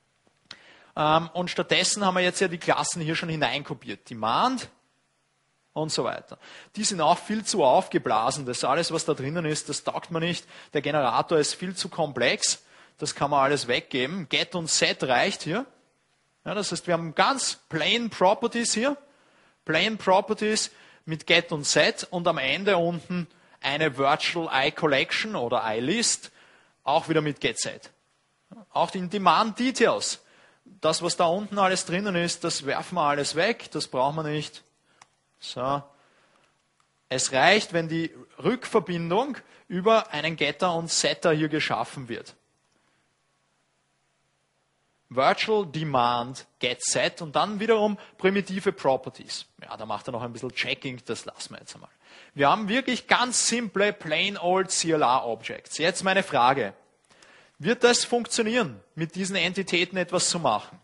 Und stattdessen haben wir jetzt ja die Klassen hier schon hineinkopiert. Demand und so weiter. Die sind auch viel zu aufgeblasen. Das alles, was da drinnen ist, das taugt man nicht. Der Generator ist viel zu komplex. Das kann man alles weggeben. Get und Set reicht hier. Ja, das heißt, wir haben ganz plain Properties hier. Plain Properties mit Get und Set und am Ende unten eine Virtual iCollection oder iList, auch wieder mit GetSet. Auch die Demand Details. Das, was da unten alles drinnen ist, das werfen wir alles weg, das brauchen wir nicht. So. Es reicht, wenn die Rückverbindung über einen Getter und Setter hier geschaffen wird. Virtual Demand Get Set und dann wiederum primitive Properties. Ja, da macht er noch ein bisschen Checking, das lassen wir jetzt einmal. Wir haben wirklich ganz simple, plain old CLR Objects. Jetzt meine Frage. Wird das funktionieren, mit diesen Entitäten etwas zu machen?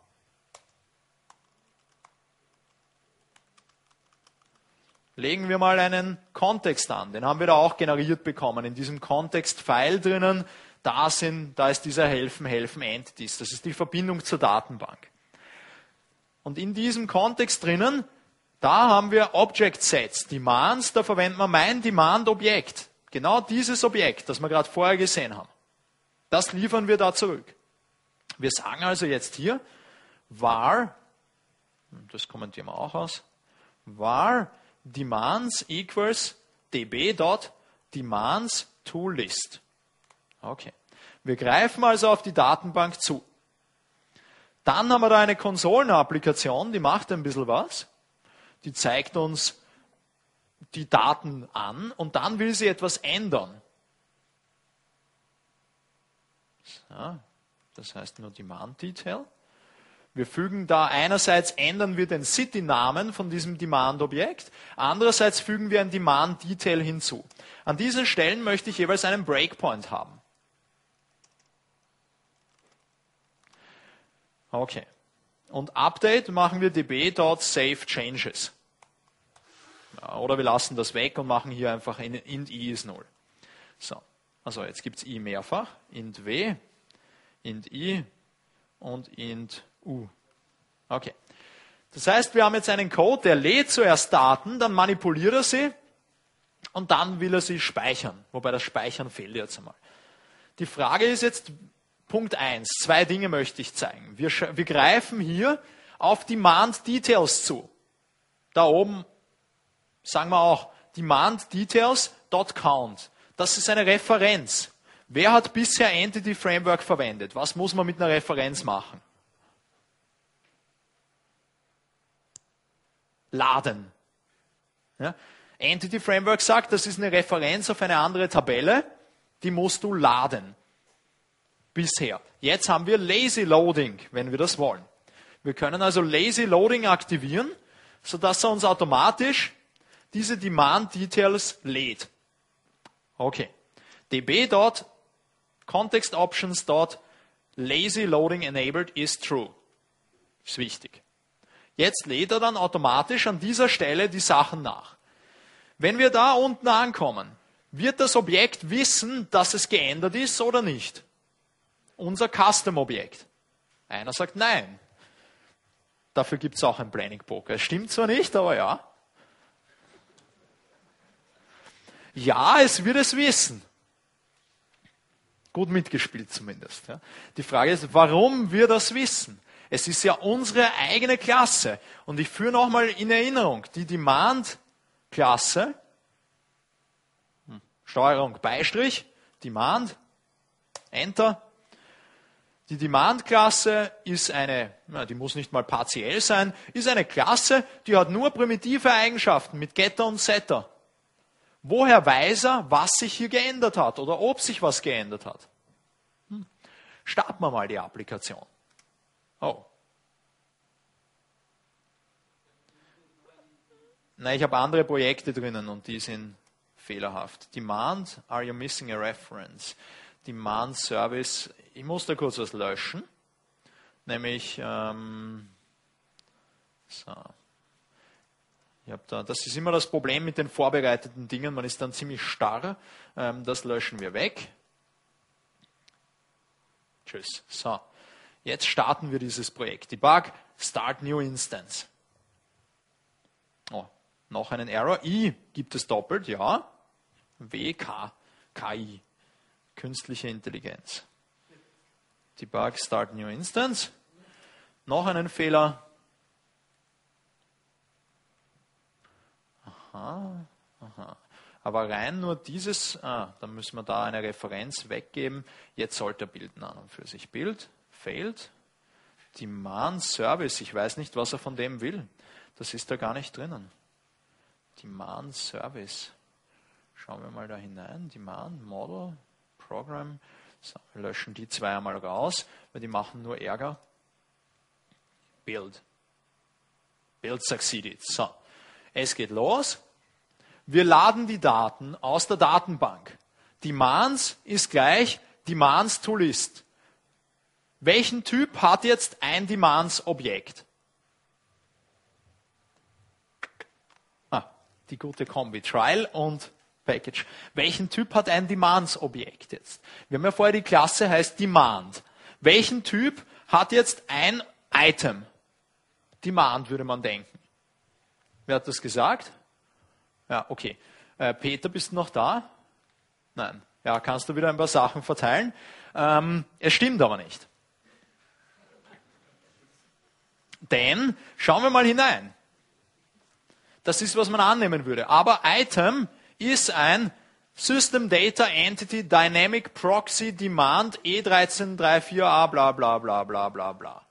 Legen wir mal einen Kontext an. Den haben wir da auch generiert bekommen. In diesem Kontext-File drinnen, da ist dieser Helfen Entities. Das ist die Verbindung zur Datenbank. Und in diesem Kontext drinnen, da haben wir Object Sets, Demands, da verwenden wir mein Demand-Objekt. Genau dieses Objekt, das wir gerade vorher gesehen haben. Das liefern wir da zurück. Wir sagen also jetzt hier, var, das kommentieren wir auch aus, var demands equals db.demands to list. Okay. Wir greifen also auf die Datenbank zu. Dann haben wir da eine Konsolenapplikation, die macht ein bisschen was. Die zeigt uns die Daten an und dann will sie etwas ändern. So, das heißt nur Demand Detail. Wir fügen da einerseits ändern wir den City-Namen von diesem Demand-Objekt, andererseits fügen wir ein Demand Detail hinzu. An diesen Stellen möchte ich jeweils einen Breakpoint haben. Okay. Und Update machen wir db.saveChanges. Ja, oder wir lassen das weg und machen hier einfach int i ist 0. So. Also jetzt gibt es i mehrfach. Int w, int i und int u. Okay. Das heißt, wir haben jetzt einen Code, der lädt zuerst Daten, dann manipuliert er sie und dann will er sie speichern. Wobei das Speichern fehlt jetzt einmal. Die Frage ist jetzt, Punkt 1, 2 Dinge möchte ich zeigen. Wir greifen hier auf Demand Details zu. Da oben sagen wir auch Demand Details.count. Das ist eine Referenz. Wer hat bisher Entity Framework verwendet? Was muss man mit einer Referenz machen? Laden. Ja? Entity Framework sagt, das ist eine Referenz auf eine andere Tabelle, die musst du laden. Bisher. Jetzt haben wir Lazy Loading, wenn wir das wollen. Wir können also Lazy Loading aktivieren, sodass er uns automatisch diese Demand Details lädt. Okay. db.contextOptions.lazy loading enabled is true. Ist wichtig. Jetzt lädt er dann automatisch an dieser Stelle die Sachen nach. Wenn wir da unten ankommen, wird das Objekt wissen, dass es geändert ist oder nicht? Unser Custom-Objekt. Einer sagt nein. Dafür gibt es auch ein Planning Poker. Stimmt zwar nicht, aber ja. Ja, es wird es wissen. Gut mitgespielt zumindest. Ja. Die Frage ist, warum wir das wissen? Es ist ja unsere eigene Klasse. Und ich führe nochmal in Erinnerung, die Demand-Klasse, Steuerung Beistrich, Demand, Enter. Die Demand-Klasse ist eine, die muss nicht mal partiell sein, ist eine Klasse, die hat nur primitive Eigenschaften mit Getter und Setter. Woher weiß er, was sich hier geändert hat oder ob sich was geändert hat? Starten wir mal die Applikation. Oh. Nein, ich habe andere Projekte drinnen und die sind fehlerhaft. Demand, are you missing a reference? Demand Service, ich muss da kurz was löschen. Nämlich, so. Das ist immer das Problem mit den vorbereiteten Dingen, man ist dann ziemlich starr. Das löschen wir weg. Tschüss. So, jetzt starten wir dieses Projekt. Debug, Start New Instance. Oh, Noch einen Error. I gibt es doppelt, ja. KI. Künstliche Intelligenz. Debug, Start New Instance. Noch einen Fehler. Aha. Aber rein nur dieses, dann müssen wir da eine Referenz weggeben. Jetzt sollte er bilden an und für sich. Bild, failed. Demand Service, ich weiß nicht, was er von dem will. Das ist da gar nicht drinnen. Demand Service. Schauen wir mal da hinein. Demand, Model, Program. So, wir löschen die zwei einmal raus, weil die machen nur Ärger. Build. Build succeeded. So, es geht los. Wir laden die Daten aus der Datenbank. Demands ist gleich Demands to List. Welchen Typ hat jetzt ein Demands-Objekt? Die gute Kombi. Trial und Package. Welchen Typ hat ein Demands-Objekt jetzt? Wir haben ja vorher die Klasse heißt Demand. Welchen Typ hat jetzt ein Item? Demand würde man denken. Wer hat das gesagt? Ja, okay. Peter, bist du noch da? Nein. Ja, kannst du wieder ein paar Sachen verteilen? Es stimmt aber nicht. Denn, schauen wir mal hinein. Das ist, was man annehmen würde. Aber Item ist ein System Data Entity Dynamic Proxy Demand E1334A bla bla bla bla bla bla.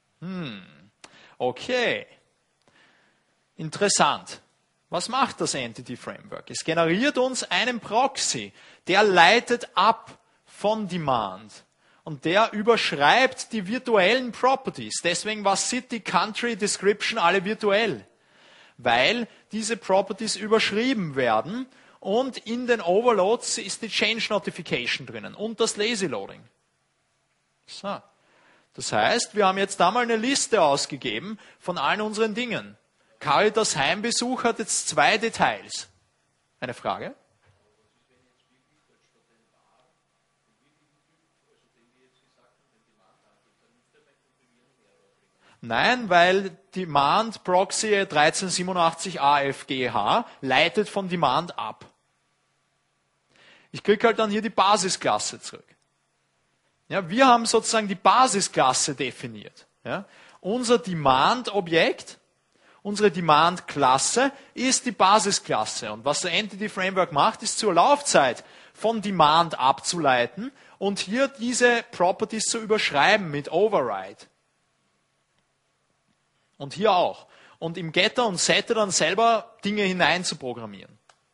Okay. Interessant. Was macht das Entity Framework? Es generiert uns einen Proxy, der leitet ab von Demand. Und der überschreibt die virtuellen Properties. Deswegen war City, Country, Description alle virtuell. Weil diese Properties überschrieben werden und in den Overloads ist die Change Notification drinnen und das Lazy Loading. So. Das heißt, wir haben jetzt da mal eine Liste ausgegeben von allen unseren Dingen. Caritas Heimbesuch hat jetzt 2 Details. Eine Frage? Nein, weil Demand Proxy 1387 AFGH leitet von Demand ab. Ich kriege halt dann hier die Basisklasse zurück. Ja, wir haben sozusagen die Basisklasse definiert. Ja, unser Demand-Objekt, unsere Demand-Klasse ist die Basisklasse. Und was der Entity Framework macht, ist zur Laufzeit von Demand abzuleiten und hier diese Properties zu überschreiben mit Override. Und hier auch. Und im Getter und Setter dann selber Dinge hinein zu programmieren.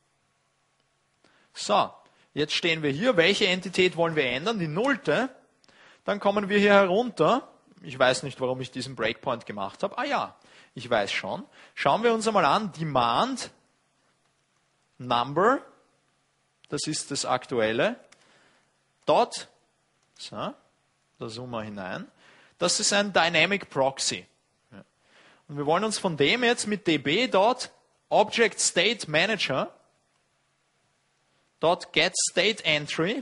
So, jetzt stehen wir hier. Welche Entität wollen wir ändern? Die nullte. Dann kommen wir hier herunter. Ich weiß nicht, warum ich diesen Breakpoint gemacht habe. Ah ja, ich weiß schon. Schauen wir uns einmal an. Demand Number. Das ist das aktuelle. Dot. So, da zoomen wir hinein. Das ist ein Dynamic Proxy. Und wir wollen uns von dem jetzt mit db dot Object State Manager dot Get State Entry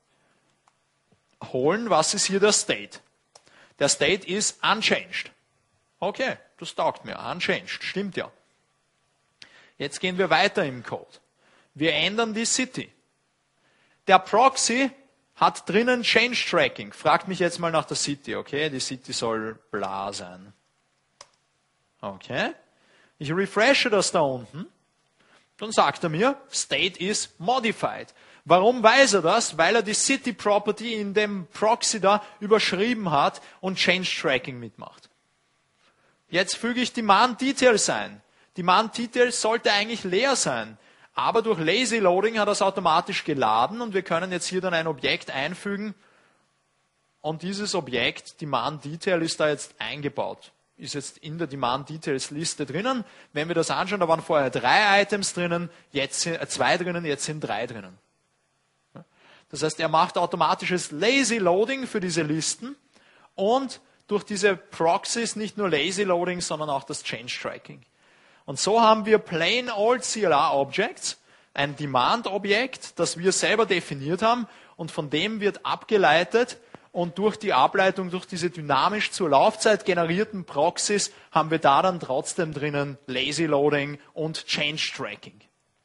holen. Was ist hier der State? Der State ist unchanged. Okay, das taugt mir. Unchanged, stimmt ja. Jetzt gehen wir weiter im Code. Wir ändern die City. Der Proxy hat drinnen Change Tracking. Fragt mich jetzt mal nach der City, okay? Die City soll bla sein. Okay. Ich refreshe das da unten. Dann sagt er mir, State is modified. Warum weiß er das? Weil er die City Property in dem Proxy da überschrieben hat und Change Tracking mitmacht. Jetzt füge ich Demand Details ein. Demand Details sollte eigentlich leer sein. Aber durch Lazy Loading hat er es automatisch geladen und wir können jetzt hier dann ein Objekt einfügen. Und dieses Objekt, Demand Detail, ist da jetzt eingebaut. Ist jetzt in der Demand Details Liste drinnen. Wenn wir das anschauen, da waren vorher 3 Items drinnen, jetzt sind 2 drinnen, jetzt sind 3 drinnen. Das heißt, er macht automatisches Lazy Loading für diese Listen und durch diese Proxies nicht nur Lazy Loading, sondern auch das Change Tracking. Und so haben wir Plain Old CLR Objects, ein Demand Objekt, das wir selber definiert haben und von dem wird abgeleitet, und durch die Ableitung, durch diese dynamisch zur Laufzeit generierten Proxys haben wir da dann trotzdem drinnen Lazy Loading und Change Tracking.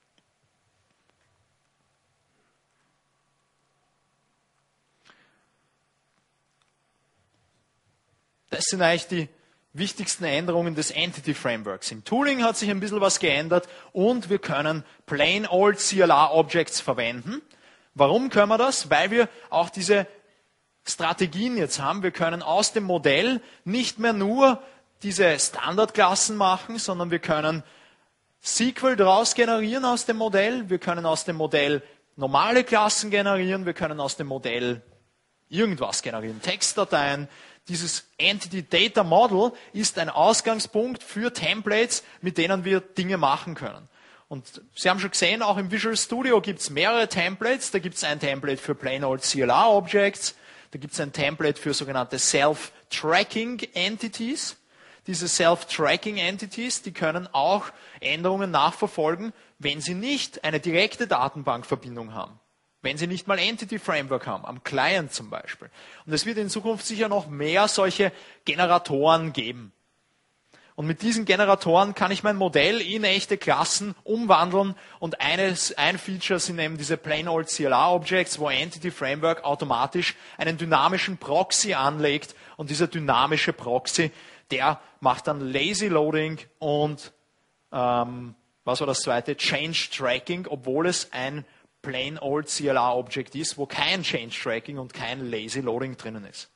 Das sind eigentlich die wichtigsten Änderungen des Entity Frameworks. Im Tooling hat sich ein bisschen was geändert und wir können Plain Old CLR Objects verwenden. Warum können wir das? Weil wir auch diese Strategien jetzt haben. Wir können aus dem Modell nicht mehr nur diese Standardklassen machen, sondern wir können SQL daraus generieren aus dem Modell. Wir können aus dem Modell normale Klassen generieren. Wir können aus dem Modell irgendwas generieren, Textdateien. Dieses Entity Data Model ist ein Ausgangspunkt für Templates, mit denen wir Dinge machen können. Und Sie haben schon gesehen, auch im Visual Studio gibt es mehrere Templates. Da gibt es ein Template für Plain Old CLR Objects. Da gibt es ein Template für sogenannte Self-Tracking Entities. Diese Self-Tracking Entities, die können auch Änderungen nachverfolgen, wenn sie nicht eine direkte Datenbankverbindung haben. Wenn Sie nicht mal Entity Framework haben, am Client zum Beispiel. Und es wird in Zukunft sicher noch mehr solche Generatoren geben. Und mit diesen Generatoren kann ich mein Modell in echte Klassen umwandeln. Und ein Feature sind eben diese Plain Old CLR Objects, wo Entity Framework automatisch einen dynamischen Proxy anlegt. Und dieser dynamische Proxy, der macht dann Lazy Loading und was war das zweite? Change Tracking, obwohl es ein Plain Old CLR Object ist, wo kein Change Tracking und kein Lazy Loading drinnen ist.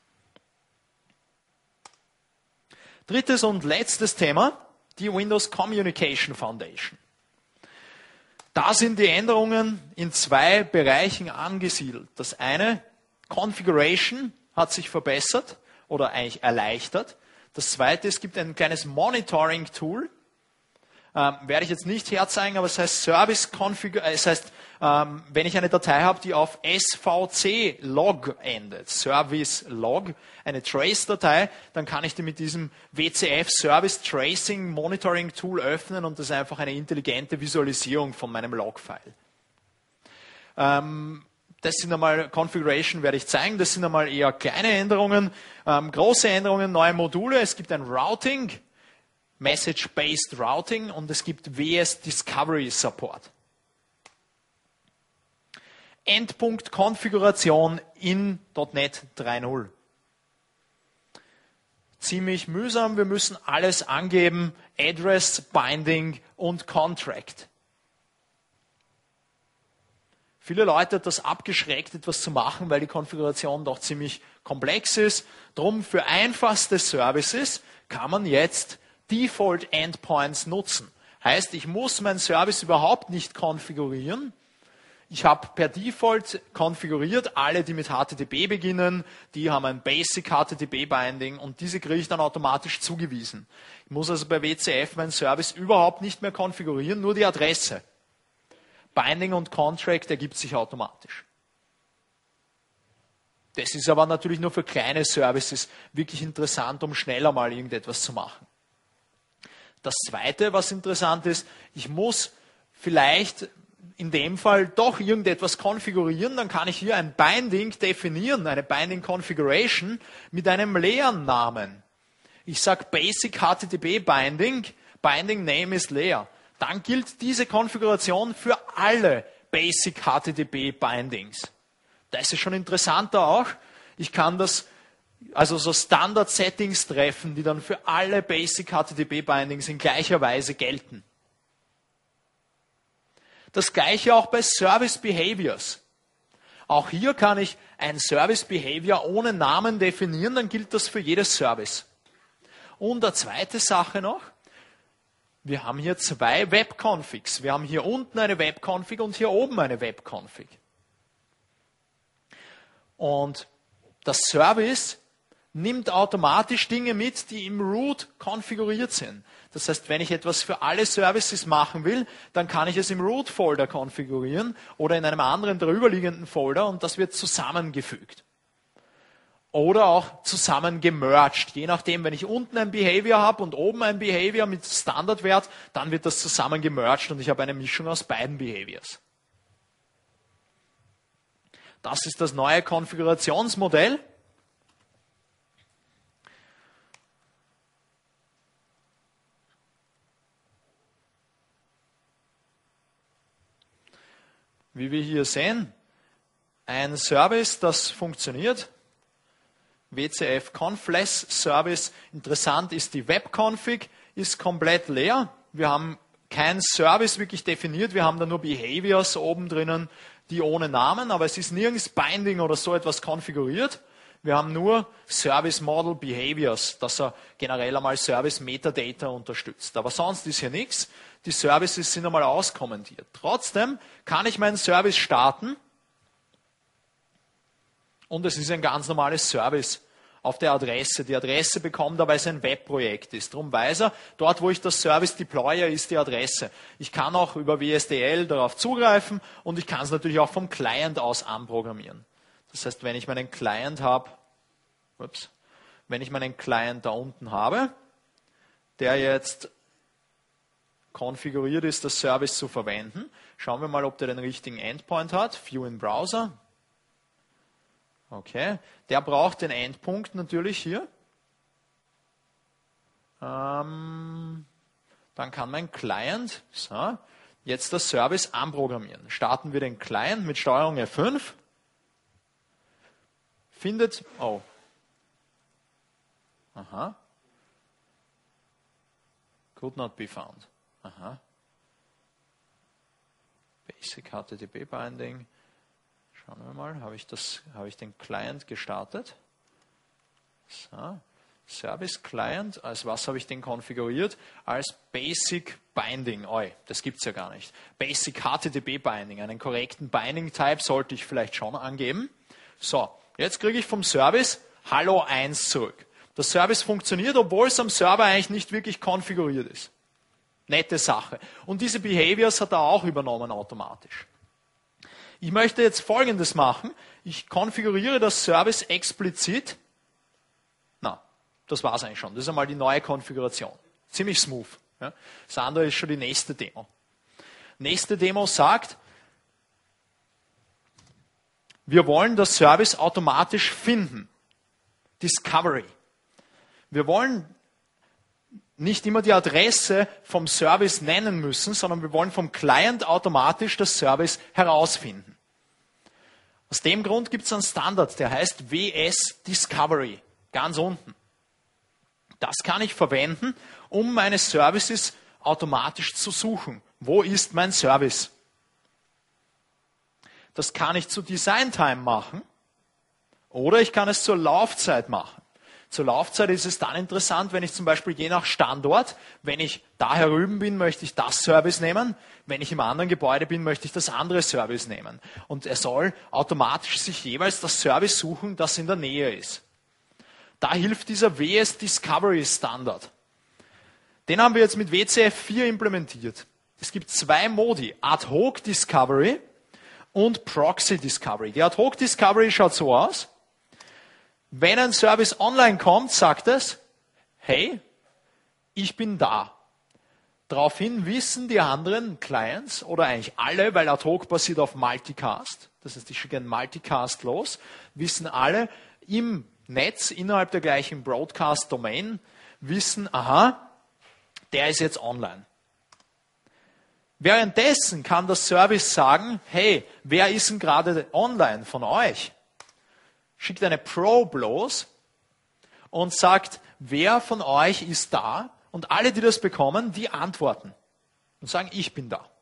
Drittes und letztes Thema, die Windows Communication Foundation. Da sind die Änderungen in zwei Bereichen angesiedelt. Das eine, Configuration, hat sich verbessert oder eigentlich erleichtert. Das zweite, es gibt ein kleines Monitoring-Tool. Werde ich jetzt nicht herzeigen, aber es heißt Service Configuration, es heißt, wenn ich eine Datei habe, die auf SVC Log endet, Service Log, eine Trace-Datei, dann kann ich die mit diesem WCF Service Tracing Monitoring Tool öffnen und das ist einfach eine intelligente Visualisierung von meinem Log-File. Das sind einmal Configuration, werde ich zeigen, das sind einmal eher kleine Änderungen, große Änderungen, neue Module, es gibt ein Routing, Message-Based Routing und es gibt WS Discovery Support. Endpunkt-Konfiguration in .NET 3.0. Ziemlich mühsam, wir müssen alles angeben, Address, Binding und Contract. Viele Leute hat das abgeschreckt, etwas zu machen, weil die Konfiguration doch ziemlich komplex ist. Drum für einfachste Services kann man jetzt Default Endpoints nutzen. Heißt, ich muss meinen Service überhaupt nicht konfigurieren. Ich habe per Default konfiguriert, alle, die mit HTTP beginnen, die haben ein Basic HTTP Binding und diese kriege ich dann automatisch zugewiesen. Ich muss also bei WCF meinen Service überhaupt nicht mehr konfigurieren, nur die Adresse. Binding und Contract ergibt sich automatisch. Das ist aber natürlich nur für kleine Services wirklich interessant, um schneller mal irgendetwas zu machen. Das Zweite, was interessant ist, ich muss vielleicht in dem Fall doch irgendetwas konfigurieren, dann kann ich hier ein Binding definieren, eine Binding Configuration mit einem leeren Namen. Ich sage Basic HTTP Binding, Binding Name ist leer. Dann gilt diese Konfiguration für alle Basic HTTP Bindings. Das ist schon interessanter auch. Ich kann das also so Standard-Settings treffen, die dann für alle Basic HTTP-Bindings in gleicher Weise gelten. Das gleiche auch bei Service Behaviors. Auch hier kann ich ein Service Behavior ohne Namen definieren, dann gilt das für jedes Service. Und eine zweite Sache noch, wir haben hier zwei Web-Configs. Wir haben hier unten eine Web-Config und hier oben eine Web-Config. Und das Service nimmt automatisch Dinge mit, die im Root konfiguriert sind. Das heißt, wenn ich etwas für alle Services machen will, dann kann ich es im Root-Folder konfigurieren oder in einem anderen darüberliegenden Folder und das wird zusammengefügt. Oder auch zusammen gemerged. Je nachdem, wenn ich unten ein Behavior habe und oben ein Behavior mit Standardwert, dann wird das zusammen gemerged und ich habe eine Mischung aus beiden Behaviors. Das ist das neue Konfigurationsmodell. wie wir hier sehen, ein Service, das funktioniert. WCF Confless Service. Interessant ist, die Webconfig ist komplett leer. Wir haben kein Service wirklich definiert. Wir haben da nur Behaviors oben drinnen, die ohne Namen, aber es ist nirgends Binding oder so etwas konfiguriert. Wir haben nur Service Model Behaviors, dass er generell einmal Service Metadata unterstützt. Aber sonst ist hier nichts. Die Services sind einmal auskommentiert. Trotzdem kann ich meinen Service starten und es ist ein ganz normales Service auf der Adresse. Die Adresse bekommt er, weil es ein Webprojekt ist. Darum weiß er, dort wo ich das Service deploye, ist die Adresse. Ich kann auch über WSDL darauf zugreifen und ich kann es natürlich auch vom Client aus anprogrammieren. Das heißt, wenn ich meinen Client habe, wenn ich meinen Client da unten habe, der jetzt konfiguriert ist, das Service zu verwenden, schauen wir mal, ob der den richtigen Endpoint hat. View in Browser. Okay, der braucht den Endpunkt natürlich hier. Dann kann mein Client jetzt das Service anprogrammieren. Starten wir den Client mit Steuerung F5. Findet, could not be found. Basic HTTP Binding. Schauen wir mal, habe ich den Client gestartet? So. Service Client, als was habe ich den konfiguriert? Als Basic Binding. Das gibt es ja gar nicht. Basic HTTP Binding. Einen korrekten Binding Type sollte ich vielleicht schon angeben. So, jetzt kriege ich vom Service Hallo 1 zurück. Der Service funktioniert, obwohl es am Server eigentlich nicht wirklich konfiguriert ist. Nette Sache. Und diese Behaviors hat er auch übernommen automatisch. Ich möchte jetzt Folgendes machen. Ich konfiguriere das Service explizit. Das war es eigentlich schon. Das ist einmal die neue Konfiguration. Ziemlich smooth. Das andere ist schon die nächste Demo. Nächste Demo sagt, wir wollen das Service automatisch finden. Discovery. Wir wollen nicht immer die Adresse vom Service nennen müssen, sondern wir wollen vom Client automatisch das Service herausfinden. Aus dem Grund gibt es einen Standard, der heißt WS Discovery, ganz unten. Das kann ich verwenden, um meine Services automatisch zu suchen. Wo ist mein Service? Das kann ich zu Design Time machen oder ich kann es zur Laufzeit machen. Zur Laufzeit ist es dann interessant, wenn ich zum Beispiel je nach Standort, wenn ich da herüben bin, möchte ich das Service nehmen. Wenn ich im anderen Gebäude bin, möchte ich das andere Service nehmen. Und er soll automatisch sich jeweils das Service suchen, das in der Nähe ist. Da hilft dieser WS Discovery Standard. Den haben wir jetzt mit WCF 4 implementiert. Es gibt zwei Modi, Ad Hoc Discovery und Proxy Discovery. Die Ad Hoc Discovery schaut so aus. Wenn ein Service online kommt, sagt es, hey, ich bin da. Daraufhin wissen die anderen Clients oder eigentlich alle, weil Ad Hoc basiert auf Multicast, das heißt, ich schicke einen Multicast los, wissen alle im Netz innerhalb der gleichen Broadcast-Domain, wissen, aha, der ist jetzt online. Währenddessen kann der Service sagen, hey, wer ist denn gerade online von euch? Schickt eine Probe los und sagt, wer von euch ist da? Und alle, die das bekommen, die antworten und sagen, ich bin da.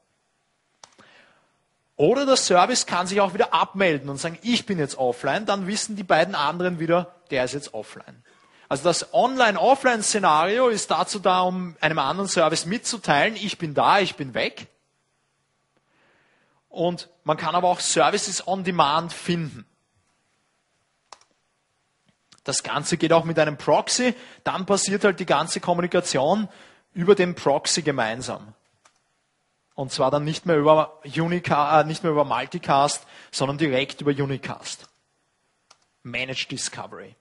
Oder der Service kann sich auch wieder abmelden und sagen, ich bin jetzt offline, dann wissen die beiden anderen wieder, der ist jetzt offline. Also das Online-Offline-Szenario ist dazu da, um einem anderen Service mitzuteilen, ich bin da, ich bin weg. Und man kann aber auch Services on Demand finden. Das Ganze geht auch mit einem Proxy, dann passiert halt die ganze Kommunikation über den Proxy gemeinsam. Und zwar dann nicht mehr über Multicast, sondern direkt über Unicast. Managed Discovery.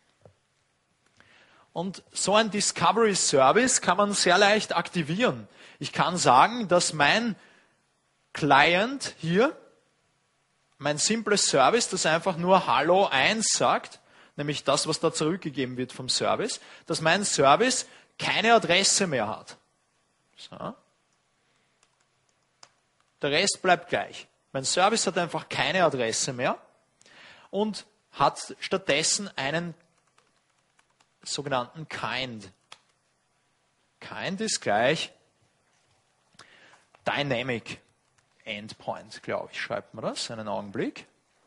Und so ein Discovery Service kann man sehr leicht aktivieren. Ich kann sagen, dass mein Client hier, mein simples Service, das einfach nur Hallo 1 sagt, nämlich das, was da zurückgegeben wird vom Service, dass mein Service keine Adresse mehr hat. So. Der Rest bleibt gleich. Mein Service hat einfach keine Adresse mehr und hat stattdessen einen sogenannten Kind. Kind ist gleich Dynamic Endpoint, glaube ich, schreibt man das. Einen Augenblick.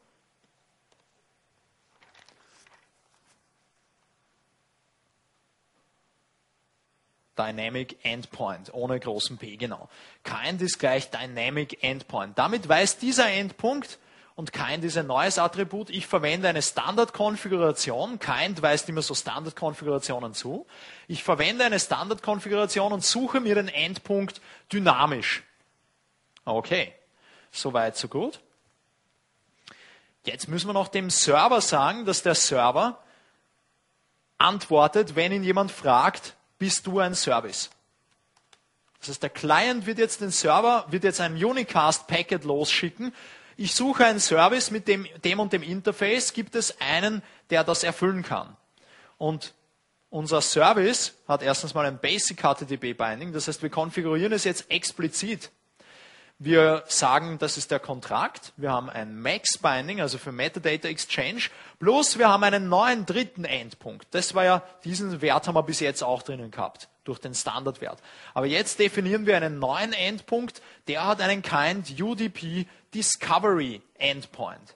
Dynamic Endpoint, ohne großen P, genau. Kind ist gleich Dynamic Endpoint. Damit weiß dieser Endpunkt, und Kind ist ein neues Attribut, ich verwende eine Standardkonfiguration. Kind weist immer so Standardkonfigurationen zu. Ich verwende eine Standardkonfiguration und suche mir den Endpunkt dynamisch. Okay, soweit, so gut. Jetzt müssen wir noch dem Server sagen, dass der Server antwortet, wenn ihn jemand fragt, bist du ein Service? Das heißt, der Client wird jetzt ein Unicast-Packet losschicken. Ich suche einen Service mit dem und dem Interface. Gibt es einen, der das erfüllen kann? Und unser Service hat erstens mal ein Basic HTTP Binding. Das heißt, wir konfigurieren es jetzt explizit. Wir sagen, das ist der Kontrakt. Wir haben ein Max Binding, also für Metadata Exchange. Plus wir haben einen neuen dritten Endpunkt. Diesen Wert haben wir bis jetzt auch drinnen gehabt, durch den Standardwert. Aber jetzt definieren wir einen neuen Endpunkt, der hat einen Kind UDP Discovery Endpoint.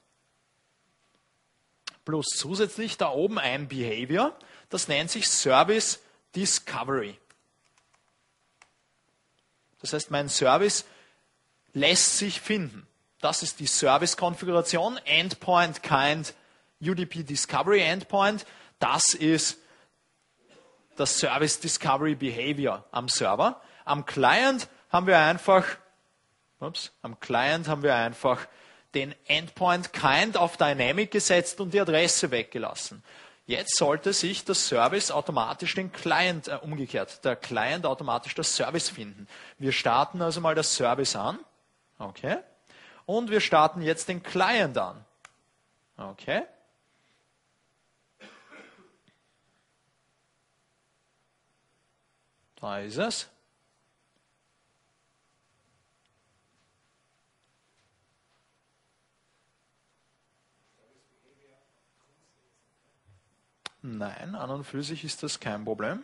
Plus zusätzlich da oben ein Behavior, das nennt sich Service Discovery. Das heißt, mein Service lässt sich finden. Das ist die Service-Konfiguration. Endpoint Kind UDP Discovery Endpoint. Das ist das Service Discovery Behavior am Server. Am Client haben wir einfach den Endpoint Kind auf Dynamic gesetzt und die Adresse weggelassen. Jetzt sollte sich das Service automatisch der Client automatisch das Service finden. Wir starten also mal das Service an. Okay. Und wir starten jetzt den Client an. Okay. Da ist es. Nein, an und für sich ist das kein Problem.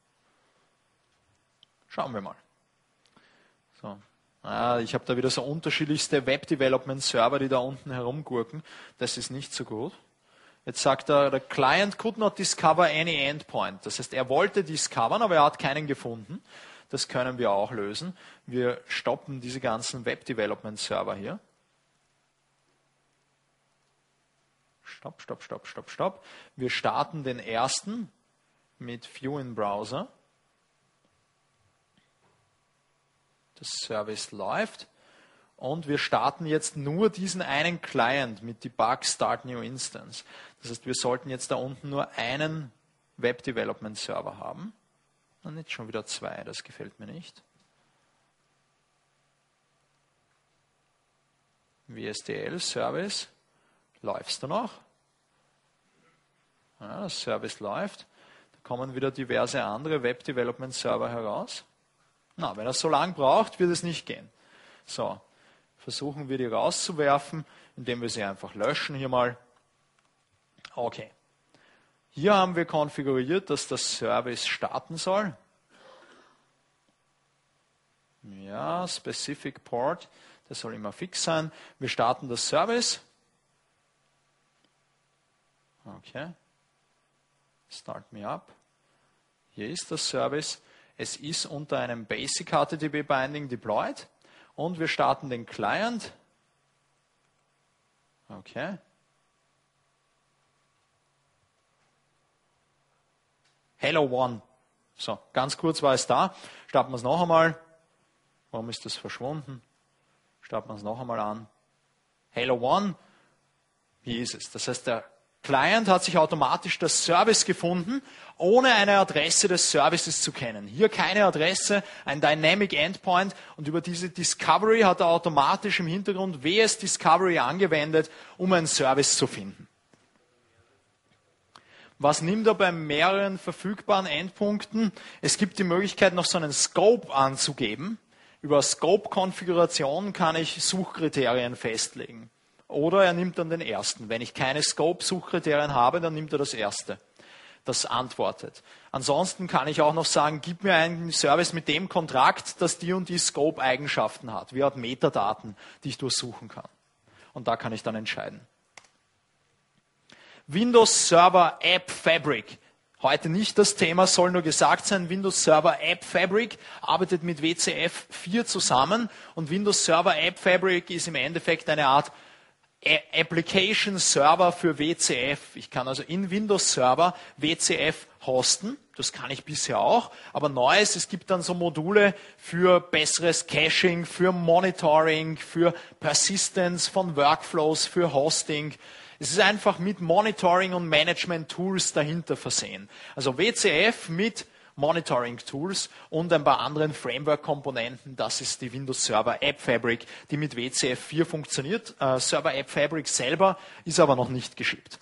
Schauen wir mal. So. Ich habe da wieder so unterschiedlichste Web-Development-Server, die da unten herumgurken. Das ist nicht so gut. Jetzt sagt er, der Client could not discover any endpoint. Das heißt, er wollte discovern, aber er hat keinen gefunden. Das können wir auch lösen. Wir stoppen diese ganzen Web-Development-Server hier. Stopp. Wir starten den ersten mit View in Browser. Das Service läuft und wir starten jetzt nur diesen einen Client mit Debug Start New Instance. Das heißt, wir sollten jetzt da unten nur einen Web Development Server haben und nicht schon wieder zwei, das gefällt mir nicht. WSDL Service, läufst du noch? Ja, das Service läuft. Da kommen wieder diverse andere Web Development Server heraus. Na, wenn er so lang braucht, wird es nicht gehen. So, versuchen wir die rauszuwerfen, indem wir sie einfach löschen hier mal. Okay. Hier haben wir konfiguriert, dass das Service starten soll. Ja, Specific Port, das soll immer fix sein. Wir starten das Service. Okay. Start me up. Hier ist das Service. Es ist unter einem Basic HTTP Binding deployed und wir starten den Client. Okay. Hello One. So, ganz kurz war es da. Starten wir es noch einmal. Warum ist das verschwunden? Starten wir es noch einmal an. Hello One. Hier ist es. Das heißt, der Client hat sich automatisch das Service gefunden, ohne eine Adresse des Services zu kennen. Hier keine Adresse, ein Dynamic Endpoint und über diese Discovery hat er automatisch im Hintergrund WS Discovery angewendet, um einen Service zu finden. Was nimmt er bei mehreren verfügbaren Endpunkten? Es gibt die Möglichkeit, noch so einen Scope anzugeben. Über Scope-Konfiguration kann ich Suchkriterien festlegen. Oder er nimmt dann den ersten. Wenn ich keine Scope-Suchkriterien habe, dann nimmt er das erste, das antwortet. Ansonsten kann ich auch noch sagen, gib mir einen Service mit dem Kontrakt, das die und die Scope-Eigenschaften hat. Wie hat Metadaten, die ich durchsuchen kann. Und da kann ich dann entscheiden. Windows Server App Fabric. Heute nicht das Thema, soll nur gesagt sein. Windows Server App Fabric arbeitet mit WCF 4 zusammen. Und Windows Server App Fabric ist im Endeffekt eine Art Application Server für WCF. Ich kann also in Windows Server WCF hosten. Das kann ich bisher auch. Aber Neues, es gibt dann so Module für besseres Caching, für Monitoring, für Persistence von Workflows, für Hosting. Es ist einfach mit Monitoring und Management Tools dahinter versehen. Also WCF mit Monitoring Tools und ein paar anderen Framework-Komponenten. Das ist die Windows Server App Fabric, die mit WCF 4 funktioniert. Server App Fabric selber ist aber noch nicht geschippt.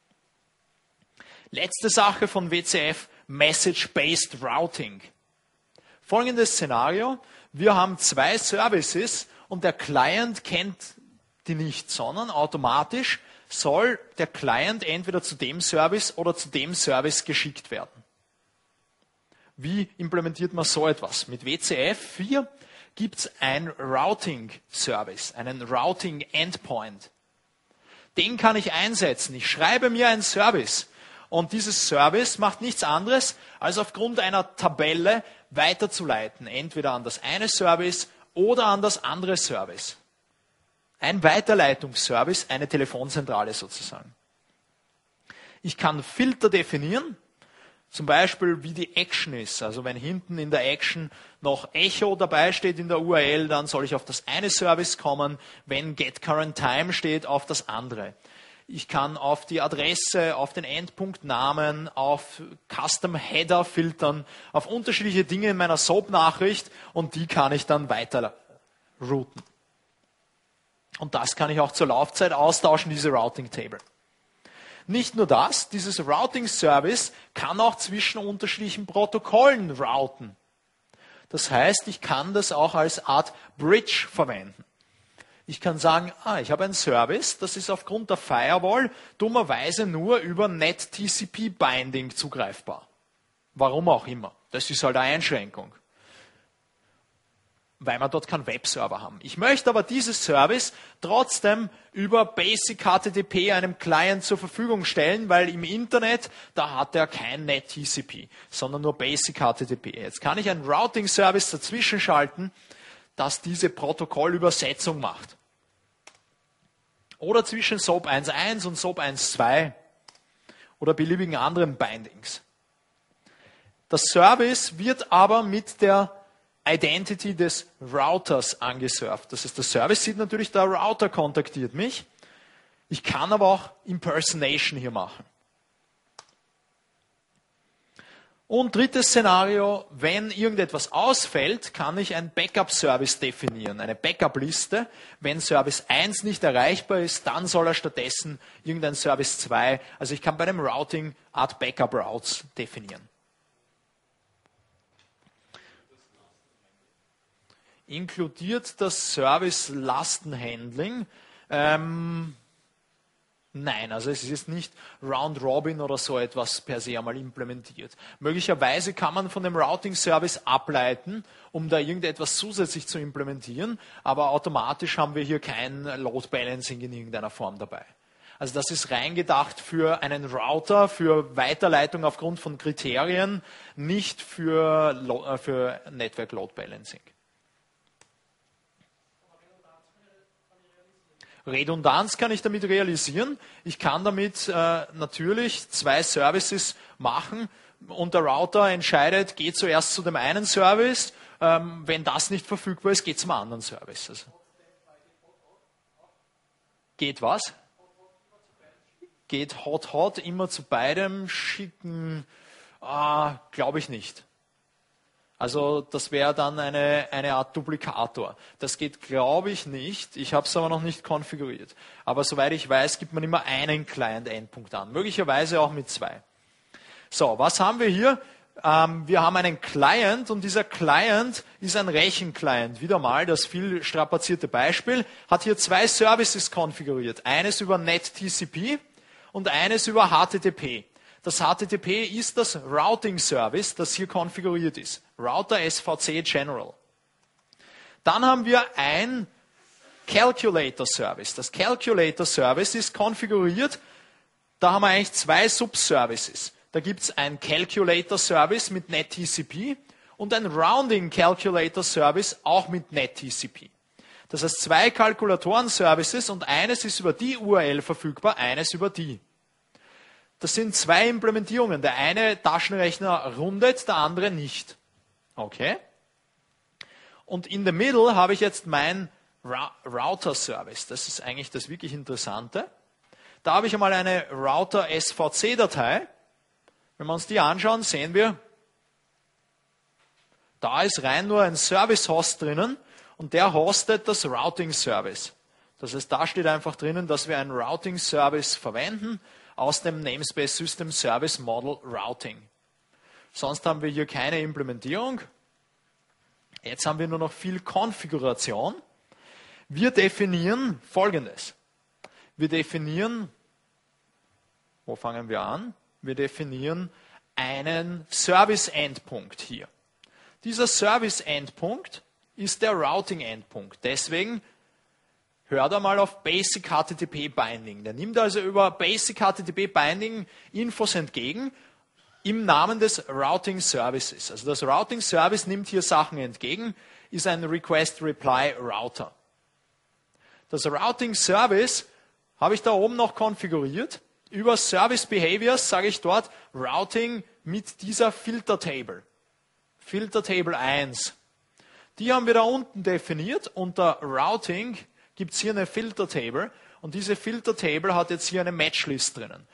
Letzte Sache von WCF, Message-Based Routing. Folgendes Szenario. Wir haben zwei Services und der Client kennt die nicht, sondern automatisch soll der Client entweder zu dem Service oder zu dem Service geschickt werden. Wie implementiert man so etwas? Mit WCF 4 gibt es ein Routing-Service, einen Routing-Endpoint. Den kann ich einsetzen. Ich schreibe mir einen Service und dieses Service macht nichts anderes, als aufgrund einer Tabelle weiterzuleiten, entweder an das eine Service oder an das andere Service. Ein Weiterleitungsservice, eine Telefonzentrale sozusagen. Ich kann Filter definieren, zum Beispiel wie die Action ist. Also wenn hinten in der Action noch Echo dabei steht in der URL, dann soll ich auf das eine Service kommen. Wenn getCurrentTime steht, auf das andere. Ich kann auf die Adresse, auf den Endpunktnamen, auf Custom Header filtern, auf unterschiedliche Dinge in meiner SOAP-Nachricht und die kann ich dann weiter routen. Und das kann ich auch zur Laufzeit austauschen, diese Routing Table. Nicht nur das, dieses Routing Service kann auch zwischen unterschiedlichen Protokollen routen. Das heißt, ich kann das auch als Art Bridge verwenden. Ich kann sagen, ich habe einen Service, das ist aufgrund der Firewall dummerweise nur über NetTCP-Binding zugreifbar. Warum auch immer. Das ist halt eine Einschränkung, weil wir dort keinen Webserver haben. Ich möchte aber dieses Service trotzdem über Basic HTTP einem Client zur Verfügung stellen, weil im Internet, da hat er kein NetTCP, sondern nur Basic HTTP. Jetzt kann ich einen Routing-Service dazwischen schalten, das diese Protokollübersetzung macht. Oder zwischen SOAP 1.1 und SOAP 1.2 oder beliebigen anderen Bindings. Das Service wird aber mit der Identity des Routers angesurft. Das heißt, der Service sieht natürlich, der Router kontaktiert mich. Ich kann aber auch Impersonation hier machen. Und drittes Szenario, wenn irgendetwas ausfällt, kann ich einen Backup-Service definieren, eine Backup-Liste. Wenn Service 1 nicht erreichbar ist, dann soll er stattdessen irgendein Service 2, also ich kann bei dem Routing Art Backup Routes definieren. Inkludiert das Service Lastenhandling? Nein, also es ist jetzt nicht Round Robin oder so etwas per se einmal implementiert. Möglicherweise kann man von dem Routing Service ableiten, um da irgendetwas zusätzlich zu implementieren, aber automatisch haben wir hier kein Load Balancing in irgendeiner Form dabei. Also das ist rein gedacht für einen Router, für Weiterleitung aufgrund von Kriterien, nicht für Network Load Balancing. Redundanz kann ich damit realisieren. Ich kann damit natürlich zwei Services machen und der Router entscheidet, geht zuerst zu dem einen Service. Wenn das nicht verfügbar ist, geht zum anderen Service. Also, geht was? Geht hot immer zu beidem schicken? Glaube ich nicht. Also das wäre dann eine Art Duplikator. Das geht, glaube ich, nicht. Ich habe es aber noch nicht konfiguriert. Aber soweit ich weiß, gibt man immer einen Client-Endpunkt an. Möglicherweise auch mit zwei. So, was haben wir hier? wir haben einen Client und dieser Client ist ein Rechenclient. Wieder mal das viel strapazierte Beispiel, hat hier zwei Services konfiguriert. Eines über NetTCP und eines über HTTP. Das HTTP ist das Routing Service, das hier konfiguriert ist. Router SVC General. Dann haben wir ein Calculator Service. Das Calculator Service ist konfiguriert. Da haben wir eigentlich zwei Subservices. Da gibt es ein Calculator Service mit NetTCP und ein Rounding Calculator Service auch mit NetTCP. Das heißt zwei Kalkulatoren-Services und eines ist über die URL verfügbar, eines über die. Das sind zwei Implementierungen. Der eine Taschenrechner rundet, der andere nicht. Okay? Und in the middle habe ich jetzt mein Router-Service. Das ist eigentlich das wirklich Interessante. Da habe ich einmal eine Router-SVC-Datei. Wenn wir uns die anschauen, sehen wir, da ist rein nur ein Service-Host drinnen und der hostet das Routing-Service. Das heißt, da steht einfach drinnen, dass wir einen Routing-Service verwenden aus dem Namespace System Service Model Routing. Sonst haben wir hier keine Implementierung. Jetzt haben wir nur noch viel Konfiguration. Wir definieren Folgendes. Wir definieren, wo fangen wir an? Wir definieren einen Service-Endpunkt hier. Dieser Service-Endpunkt ist der Routing-Endpunkt. Deswegen hört einmal auf Basic HTTP Binding. Der nimmt also über Basic HTTP Binding Infos entgegen im Namen des Routing Services. Also das Routing Service nimmt hier Sachen entgegen, ist ein Request-Reply-Router. Das Routing Service habe ich da oben noch konfiguriert. Über Service Behaviors sage ich dort Routing mit dieser Filter Table. Filter Table 1. Die haben wir da unten definiert. Unter Routing gibt es hier eine Filter Table. Und diese Filter Table hat jetzt hier eine Matchlist drinnen.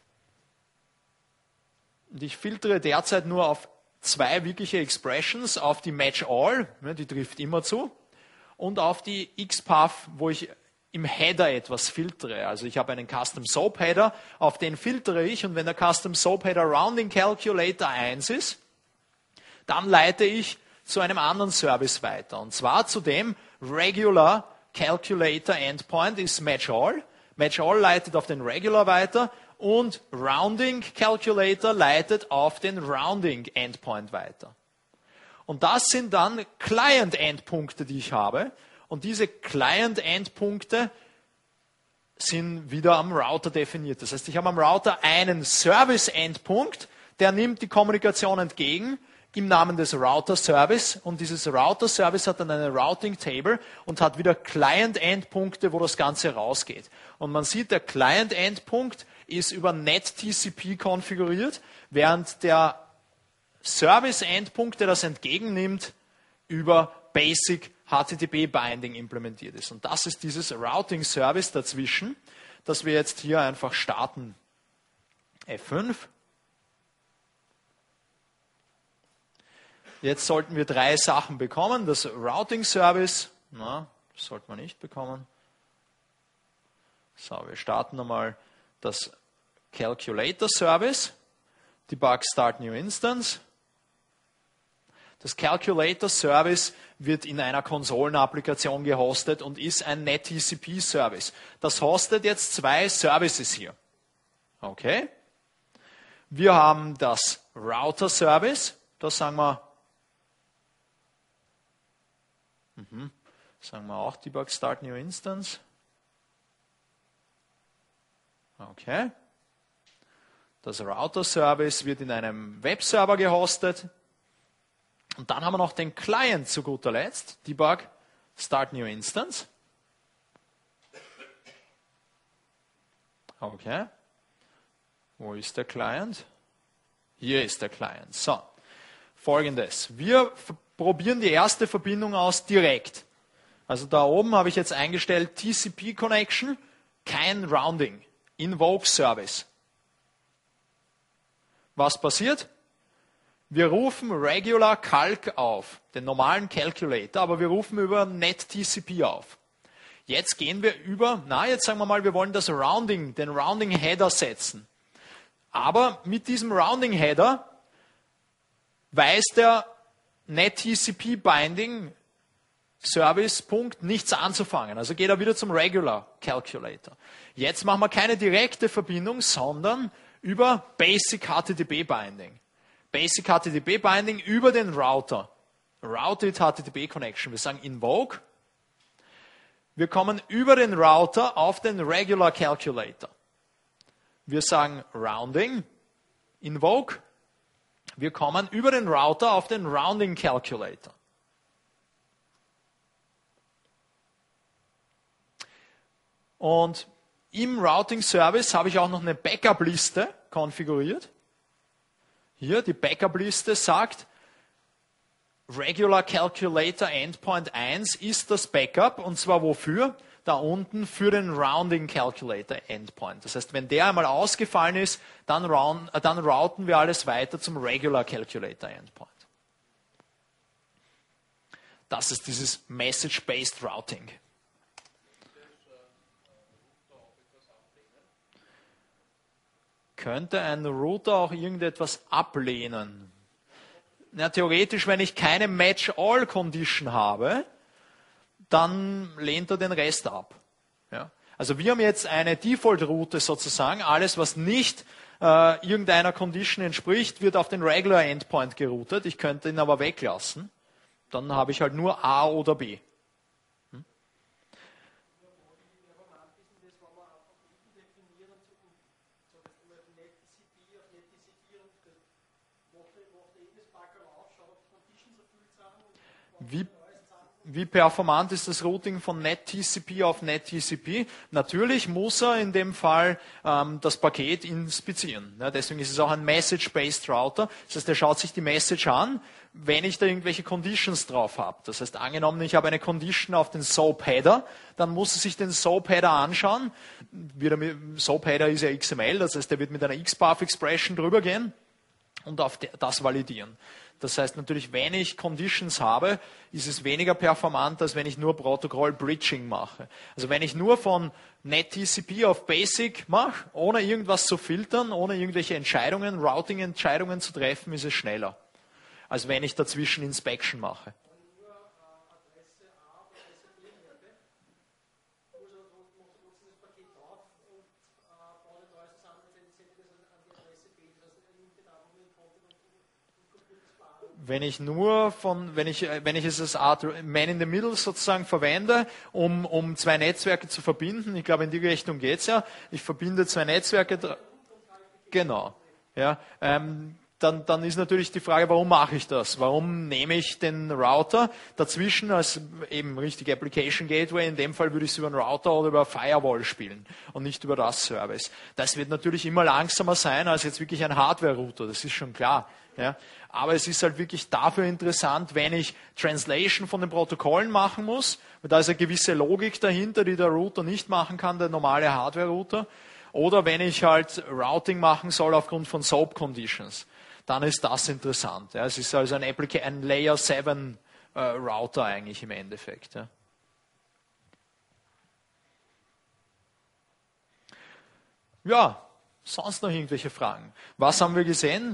Und ich filtere derzeit nur auf zwei wirkliche Expressions, auf die Match All, die trifft immer zu, und auf die XPath, wo ich im Header etwas filtere. Also ich habe einen Custom Soap Header, auf den filtere ich und wenn der Custom Soap Header Rounding Calculator 1 ist, dann leite ich zu einem anderen Service weiter. Und zwar zu dem Regular Calculator Endpoint ist Match All. Match All leitet auf den Regular weiter und Rounding Calculator leitet auf den Rounding Endpoint weiter. Und das sind dann Client-Endpunkte, die ich habe. Und diese Client-Endpunkte sind wieder am Router definiert. Das heißt, ich habe am Router einen Service-Endpunkt, der nimmt die Kommunikation entgegen im Namen des Router-Service. Und dieses Router-Service hat dann eine Routing-Table und hat wieder Client-Endpunkte, wo das Ganze rausgeht. Und man sieht, der Client-Endpunkt ist über NetTCP konfiguriert, während der Service-Endpunkt, der das entgegennimmt, über Basic HTTP Binding implementiert ist. Und das ist dieses Routing Service dazwischen, das wir jetzt hier einfach starten. F5. Jetzt sollten wir drei Sachen bekommen. Das Routing Service, das sollten wir nicht bekommen. So, wir starten nochmal das Calculator Service. Debug Start New Instance. Das Calculator Service wird in einer Konsolenapplikation gehostet und ist ein NetTCP Service. Das hostet jetzt zwei Services hier. Okay? Wir haben das Router Service. Das sagen wir auch Debug Start New Instance. Okay. Das Router Service wird in einem Webserver gehostet. Und dann haben wir noch den Client zu guter Letzt. Debug Start New Instance. Okay. Wo ist der Client? Hier ist der Client. So, Folgendes. Wir probieren die erste Verbindung aus direkt. Also da oben habe ich jetzt eingestellt TCP Connection, kein Rounding. Invoke Service. Was passiert? Wir rufen Regular Calc auf, den normalen Calculator, aber wir rufen über NetTCP auf. Jetzt gehen wir über, jetzt sagen wir mal, wir wollen das Rounding, den Rounding Header setzen. Aber mit diesem Rounding Header weiß der NetTCP Binding Service-Punkt nichts anzufangen. Also geht er wieder zum Regular Calculator. Jetzt machen wir keine direkte Verbindung, sondern über Basic HTTP Binding. Basic HTTP Binding über den Router. Routed HTTP Connection. Wir sagen Invoke. Wir kommen über den Router auf den Regular Calculator. Wir sagen Rounding. Invoke. Wir kommen über den Router auf den Rounding Calculator. Und im Routing-Service habe ich auch noch eine Backup-Liste konfiguriert. Hier, die Backup-Liste sagt, Regular Calculator Endpoint 1 ist das Backup. Und zwar wofür? Da unten für den Rounding Calculator Endpoint. Das heißt, wenn der einmal ausgefallen ist, dann routen wir alles weiter zum Regular Calculator Endpoint. Das ist dieses Message-Based Routing. Könnte ein Router auch irgendetwas ablehnen? Na, theoretisch, wenn ich keine Match-All-Condition habe, dann lehnt er den Rest ab. Ja? Also wir haben jetzt eine Default-Route sozusagen. Alles, was nicht irgendeiner Condition entspricht, wird auf den Regular Endpoint geroutet. Ich könnte ihn aber weglassen. Dann habe ich halt nur A oder B. Wie performant ist das Routing von NetTCP auf NetTCP? Natürlich muss er in dem Fall das Paket inspizieren. Ja, deswegen ist es auch ein Message-Based Router. Das heißt, er schaut sich die Message an, wenn ich da irgendwelche Conditions drauf habe. Das heißt, angenommen, ich habe eine Condition auf den SOAP-Header, dann muss er sich den SOAP-Header anschauen. SOAP-Header ist ja XML, das heißt, er wird mit einer XPath-Expression drüber gehen und auf das validieren. Das heißt natürlich, wenn ich Conditions habe, ist es weniger performant, als wenn ich nur Protokoll-Bridging mache. Also wenn ich nur von NetTCP auf Basic mache, ohne irgendwas zu filtern, ohne irgendwelche Entscheidungen, Routing-Entscheidungen zu treffen, ist es schneller, als wenn ich dazwischen Inspection mache. Wenn ich es als Art Man in the Middle sozusagen verwende, um zwei Netzwerke zu verbinden, ich glaube in die Richtung geht's ja, ich verbinde zwei Netzwerke, genau, ja, dann ist natürlich die Frage, warum mache ich das? Warum nehme ich den Router dazwischen als eben richtig Application Gateway? In dem Fall würde ich es über einen Router oder über eine Firewall spielen und nicht über das Service. Das wird natürlich immer langsamer sein als jetzt wirklich ein Hardware-Router, das ist schon klar. Ja, aber es ist halt wirklich dafür interessant, wenn ich Translation von den Protokollen machen muss, weil da ist eine gewisse Logik dahinter, die der Router nicht machen kann, der normale Hardware-Router. Oder wenn ich halt Routing machen soll aufgrund von SOAP-Conditions, dann ist das interessant. Ja, es ist also ein Layer 7 Router eigentlich im Endeffekt. Ja. Ja, sonst noch irgendwelche Fragen? Was haben wir gesehen?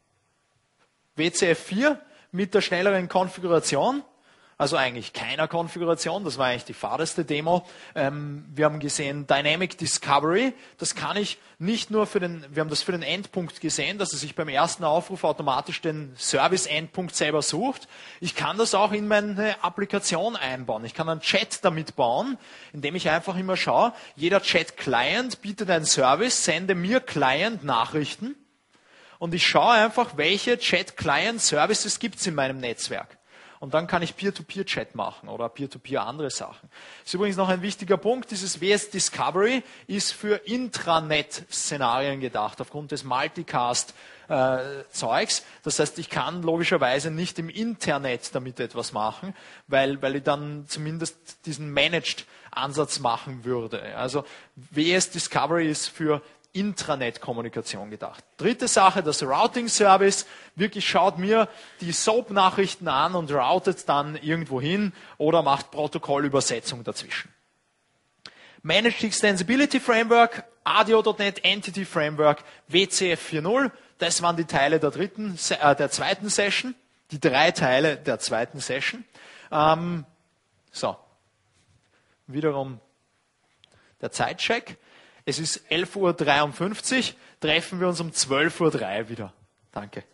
WCF4 mit der schnelleren Konfiguration, also eigentlich keiner Konfiguration, das war eigentlich die fadeste Demo. Wir haben gesehen Dynamic Discovery, das kann ich nicht nur wir haben das für den Endpunkt gesehen, dass er sich beim ersten Aufruf automatisch den Service-Endpunkt selber sucht. Ich kann das auch in meine Applikation einbauen. Ich kann einen Chat damit bauen, indem ich einfach immer schaue, jeder Chat-Client bietet einen Service, sende mir Client-Nachrichten. Und ich schaue einfach, welche Chat-Client-Services gibt es in meinem Netzwerk. Und dann kann ich Peer-to-Peer-Chat machen oder Peer-to-Peer andere Sachen. Das ist übrigens noch ein wichtiger Punkt. Dieses WS Discovery ist für Intranet-Szenarien gedacht, aufgrund des Multicast-Zeugs. Das heißt, ich kann logischerweise nicht im Internet damit etwas machen, weil ich dann zumindest diesen Managed-Ansatz machen würde. Also WS Discovery ist für Intranet-Kommunikation gedacht. Dritte Sache, das Routing-Service, wirklich schaut mir die SOAP-Nachrichten an und routet dann irgendwo hin oder macht Protokollübersetzung dazwischen. Managed Extensibility Framework, ADO.NET Entity Framework, WCF 4.0, Das waren die Teile der zweiten Session, die 3 Teile der zweiten Session. So, wiederum der Zeitcheck. Es ist 11:53 Uhr, treffen wir uns um 12:03 Uhr wieder. Danke.